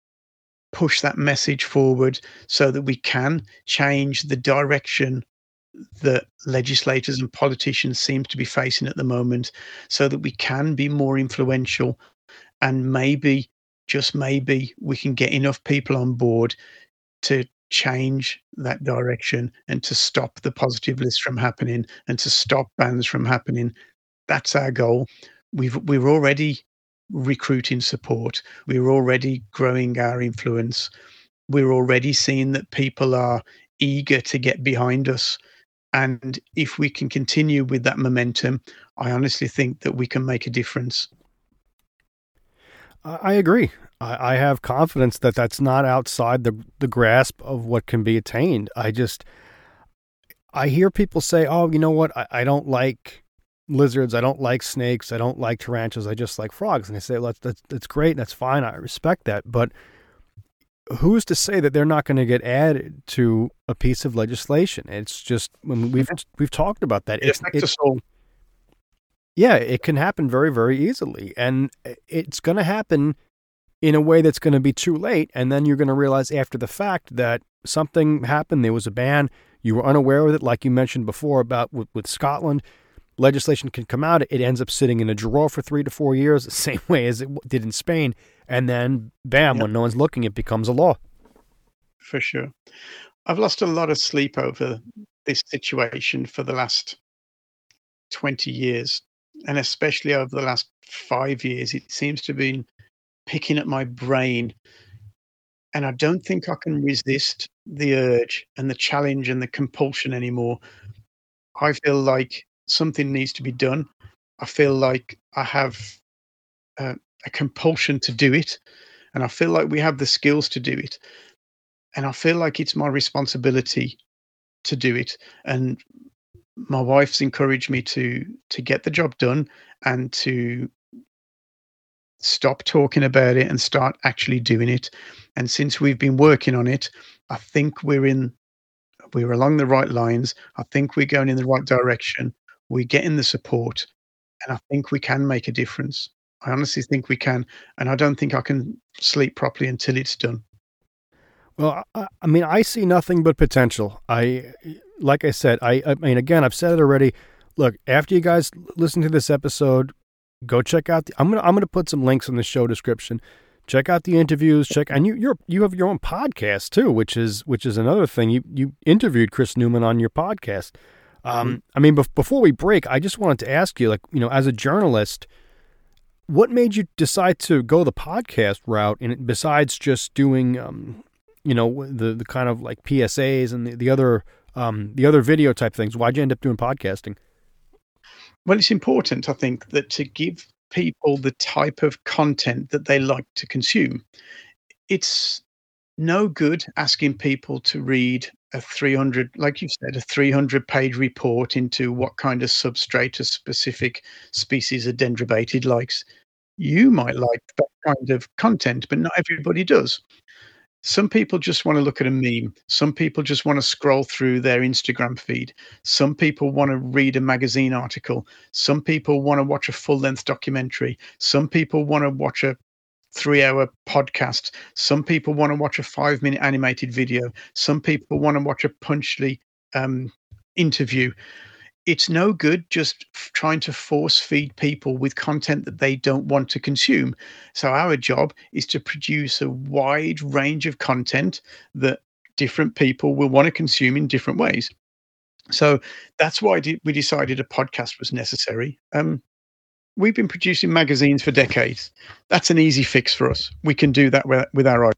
C: push that message forward, so that we can change the direction that legislators and politicians seem to be facing at the moment, so that we can be more influential, and maybe, just maybe, we can get enough people on board to change that direction and to stop the positive list from happening and to stop bans from happening. That's our goal. We've we're already recruiting support. We're already growing our influence. We're already seeing that people are eager to get behind us. And if we can continue with that momentum, I honestly think that we can make a difference.
B: I agree. I have confidence that that's not outside the the grasp of what can be attained. I just, I hear people say, oh, you know what? I, I don't like lizards. I don't like snakes. I don't like tarantulas. I just like frogs. And I say, well, that's, that's, that's great. That's fine. I respect that. But who's to say that they're not going to get added to a piece of legislation? It's just, when we've, we've talked about that.
C: It
B: It's,
C: affects
B: it,
C: us all.
B: Yeah, it can happen very, very easily. And it's going to happen in a way that's going to be too late. And then you're going to realize after the fact that something happened. There was a ban. You were unaware of it, like you mentioned before about with, with Scotland. Legislation can come out. It ends up sitting in a drawer for three to four years, the same way as it did in Spain. And then, bam,
C: Yep.
B: when no one's looking, it becomes a law.
C: For sure. I've lost a lot of sleep over this situation for the last twenty years. And especially over the last five years, it seems to have been picking at my brain. And I don't think I can resist the urge and the challenge and the compulsion anymore. I feel like something needs to be done. I feel like I have a, a compulsion to do it, and I feel like we have the skills to do it, and I feel like it's my responsibility to do it. And my wife's encouraged me to to get the job done and to stop talking about it and start actually doing it. And since we've been working on it, I think we're in we're along the right lines. I think we're going in the right direction. We're getting the support, and I think we can make a difference. I honestly think we can, and I don't think I can sleep properly until it's done.
B: Well, I, I mean, I see nothing but potential. I, like I said, I, I mean, again, I've said it already. Look, after you guys listen to this episode, go check out. The, I'm gonna I'm gonna put some links in the show description. Check out the interviews. Check and you you're you have your own podcast too, which is which is another thing. You you interviewed Chris Newman on your podcast. Um, mm-hmm. I mean, be- before we break, I just wanted to ask you, like, you know, as a journalist, what made you decide to go the podcast route, and besides just doing, um, you know, the the kind of like P S As and the, the other um, the other video type things? Why'd you end up doing podcasting?
C: Well, it's important, I think, that to give people the type of content that they like to consume. It's no good asking people to read a three hundred, like you said, a three hundred page report into what kind of substrate a specific species of Dendrobatid likes. You might like that kind of content, but not everybody does. Some people just want to look at a meme. Some people just want to scroll through their Instagram feed. Some people want to read a magazine article. Some people want to watch a full-length documentary. Some people want to watch a three-hour podcast. Some people want to watch a five-minute animated video. Some people want to watch a Punchly um, interview. It's no good just f- trying to force feed people with content that they don't want to consume. So our job is to produce a wide range of content that different people will want to consume in different ways. So that's why we decided a podcast was necessary. Um, we've been producing magazines for decades. That's an easy fix for us. We can do that with, with our.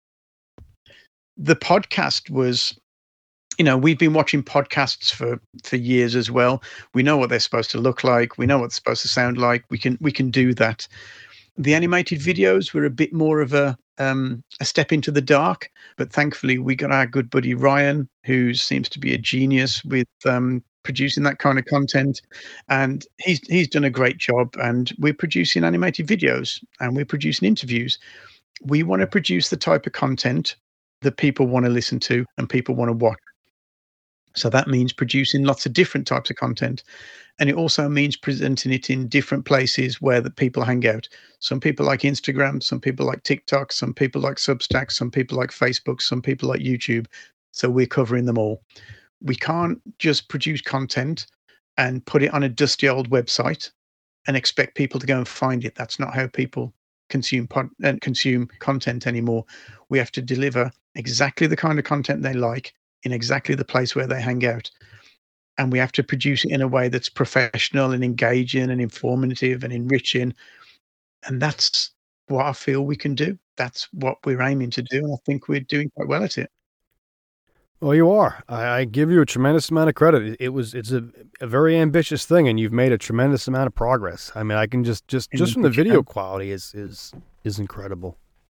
C: The podcast was, you know, we've been watching podcasts for, for years as well. We know what they're supposed to look like. We know what they're supposed to sound like. We can we can do that. The animated videos were a bit more of a um, a step into the dark, but thankfully we got our good buddy Ryan, who seems to be a genius with um, producing that kind of content, and he's he's done a great job. And we're producing animated videos and we're producing interviews. We want to produce the type of content that people want to listen to and people want to watch. So that means producing lots of different types of content. And it also means presenting it in different places where the people hang out. Some people like Instagram, some people like TikTok, some people like Substack, some people like Facebook, some people like YouTube. So we're covering them all. We can't just produce content and put it on a dusty old website and expect people to go and find it. That's not how people consume pod- and consume content anymore. We have to deliver exactly the kind of content they like in exactly the place where they hang out. And we have to produce it in a way that's professional and engaging and informative and enriching. And that's what I feel we can do. That's what we're aiming to do. And I think we're doing quite well at it.
B: Well, you are. I, I give you a tremendous amount of credit. It, it was, it's a, a very ambitious thing, and you've made a tremendous amount of progress. I mean, I can just, just, just from the video quality is, is, is incredible.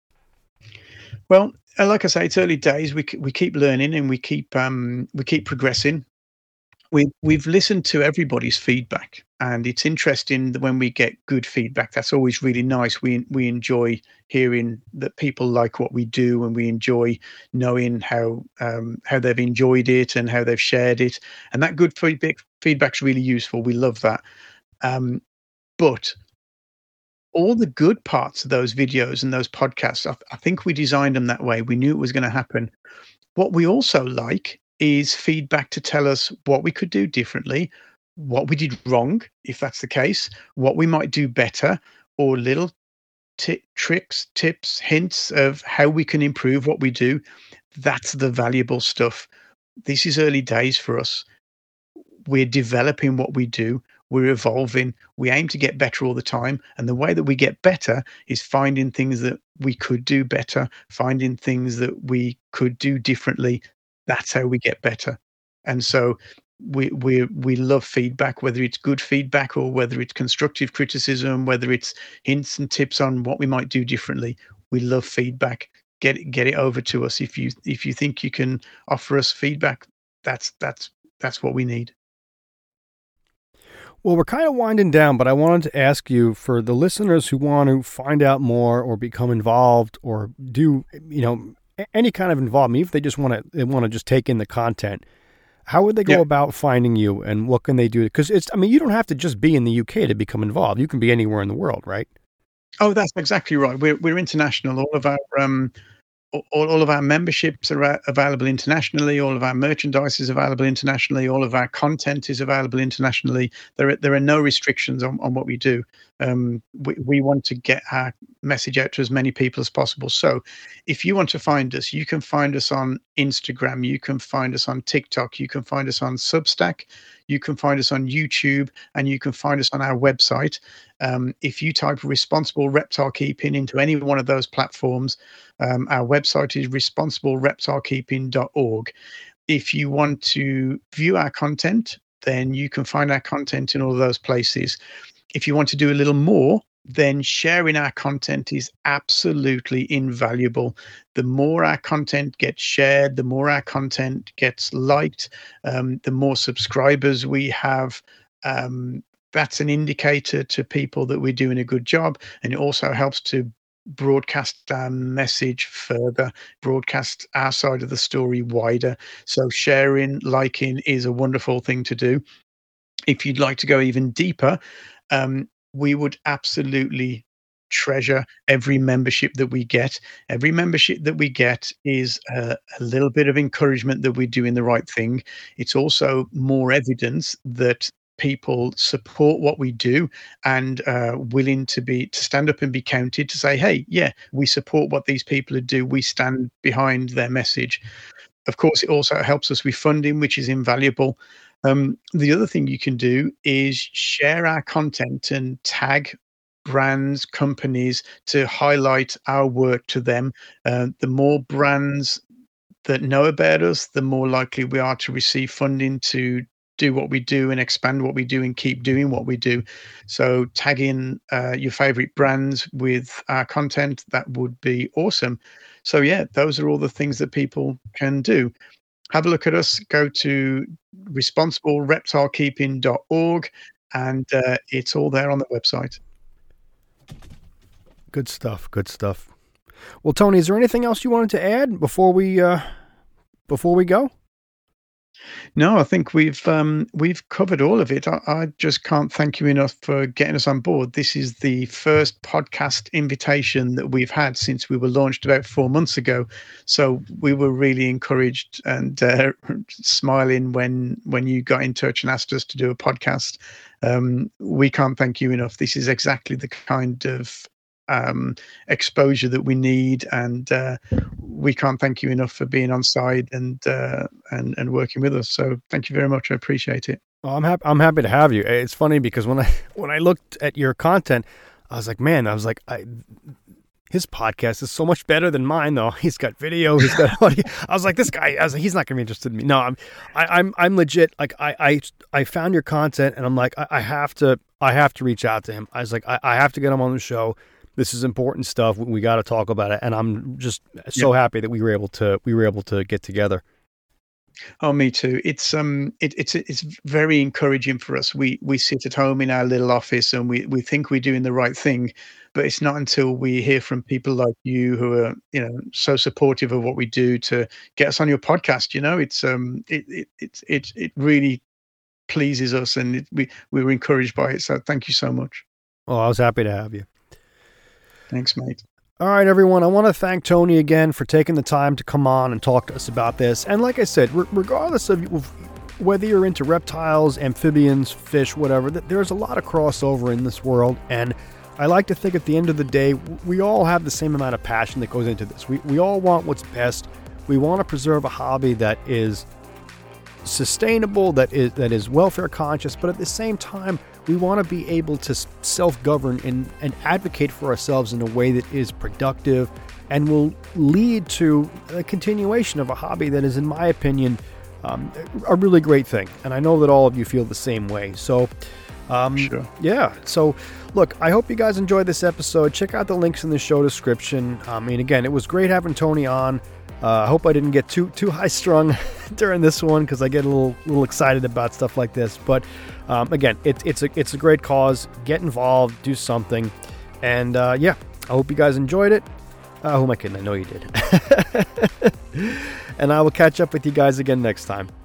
C: Well, like I say, it's early days. We we keep learning and we keep um we keep progressing. We we've listened to everybody's feedback, and it's interesting that when we get good feedback, that's always really nice. We we enjoy hearing that people like what we do, and we enjoy knowing how um how they've enjoyed it and how they've shared it. And that good feedback feedback's really useful. We love that. Um, but all the good parts of those videos and those podcasts, I, I think we designed them that way. We knew it was going to happen. What we also like is feedback to tell us what we could do differently, what we did wrong, if that's the case, what we might do better, or little t- tricks, tips, hints of how we can improve what we do. That's the valuable stuff. This is early days for us. We're developing what we do. We're evolving. We aim to get better all the time. And the way that we get better is finding things that we could do better, finding things that we could do differently. That's how we get better. And so we we we love feedback, whether it's good feedback or whether it's constructive criticism, whether it's hints and tips on what we might do differently. We love feedback. Get it, get it over to us. If you if you think you can offer us feedback, that's that's that's what we need.
B: Well, we're kind of winding down, but I wanted to ask you, for the listeners who want to find out more or become involved or do, you know, any kind of involvement, even if they just want to, they want to just take in the content, how would they go
C: Yeah.
B: about finding you, and what can they do? Because it's, I mean, you don't have to just be in the U K to become involved. You can be anywhere in the world, right?
C: Oh, that's exactly right. We're we're international. All of our um, all, all of our memberships are a- available internationally. All of our merchandise is available internationally. All of our content is available internationally. There are, there are no restrictions on, on what we do. Um, we, we want to get our message out to as many people as possible. So if you want to find us, you can find us on Instagram. You can find us on TikTok. You can find us on Substack. You can find us on YouTube, and you can find us on our website. Um, if you type responsible reptile keeping into any one of those platforms, um, our website is responsible reptile keeping dot org. If you want to view our content, then you can find our content in all of those places. If you want to do a little more, then sharing our content is absolutely invaluable. The more our content gets shared, the more our content gets liked, um, the more subscribers we have. Um, that's an indicator to people that we're doing a good job. And it also helps to broadcast our message further, broadcast our side of the story wider. So sharing, liking is a wonderful thing to do. If you'd like to go even deeper, um, we would absolutely treasure every membership that we get. Every membership that we get is a, a little bit of encouragement that we're doing the right thing. It's also more evidence that people support what we do and uh, willing to be to stand up and be counted, to say, hey, yeah, we support what these people do. We stand behind their message. Of course, it also helps us with funding, which is invaluable. Um, the other thing you can do is share our content and tag brands, companies, to highlight our work to them. Uh, the more brands that know about us, the more likely we are to receive funding to do what we do and expand what we do and keep doing what we do. So tag in uh, your favorite brands with our content. That would be awesome. So yeah, those are all the things that people can do. Have a look at us. Go to responsible reptile keeping dot org, and uh, it's all there on the website.
B: Good stuff. Good stuff. Well, Tony, is there anything else you wanted to add before we uh, before we go?
C: No, I think we've um, we've covered all of it. I, I just can't thank you enough for getting us on board. This is the first podcast invitation that we've had since we were launched about four months ago. So we were really encouraged and uh, smiling when when you got in touch and asked us to do a podcast. Um, we can't thank you enough. This is exactly the kind of um exposure that we need, and uh we can't thank you enough for being on side and uh and and working with us. So thank you very much. I appreciate it.
B: Oh, I'm happy. I'm happy to have you. It's funny because when I when I looked at your content, I was like, man, I was like, I, his podcast is so much better than mine, though. He's got video. He's got audio. I was like, this guy. I was like, he's not going to be interested in me. No, I'm, I, I'm, I'm legit. Like, I, I, I found your content, and I'm like, I, I have to, I have to reach out to him. I was like, I, I have to get him on the show. This is important stuff. We got to talk about it. And I'm just so
C: Yeah.
B: happy that we were able to, we were able to get together.
C: Oh, me too. It's um, it, it's it's very encouraging for us. We we sit at home in our little office and we we think we're doing the right thing, but it's not until we hear from people like you who are, you know, so supportive of what we do to get us on your podcast. You know, it's um, it it it it, it really pleases us, and it, we we were encouraged by it. So thank you so much.
B: Oh, I was happy to have you.
C: Thanks, mate.
B: All right, everyone. I want to thank Tony again for taking the time to come on and talk to us about this. And like I said, re- regardless of whether you're into reptiles, amphibians, fish, whatever, there's a lot of crossover in this world. And I like to think at the end of the day, we all have the same amount of passion that goes into this. We, we all want what's best. We want to preserve a hobby that is sustainable, that is that is welfare conscious, but at the same time, we want to be able to self-govern and, and advocate for ourselves in a way that is productive and will lead to a continuation of a hobby that is, in my opinion, um, a really great thing. And I know that all of you feel the same way. So, um,
C: Sure.
B: yeah. So, look, I hope you guys enjoyed this episode. Check out the links in the show description. I mean, again, it was great having Tony on. Uh, I hope I didn't get too too high strung during this one, because I get a little little excited about stuff like this. But um, again, it, it's a it's a great cause. Get involved, do something, and uh, yeah, I hope you guys enjoyed it. Uh, who am I kidding? I know you did. And I will catch up with you guys again next time.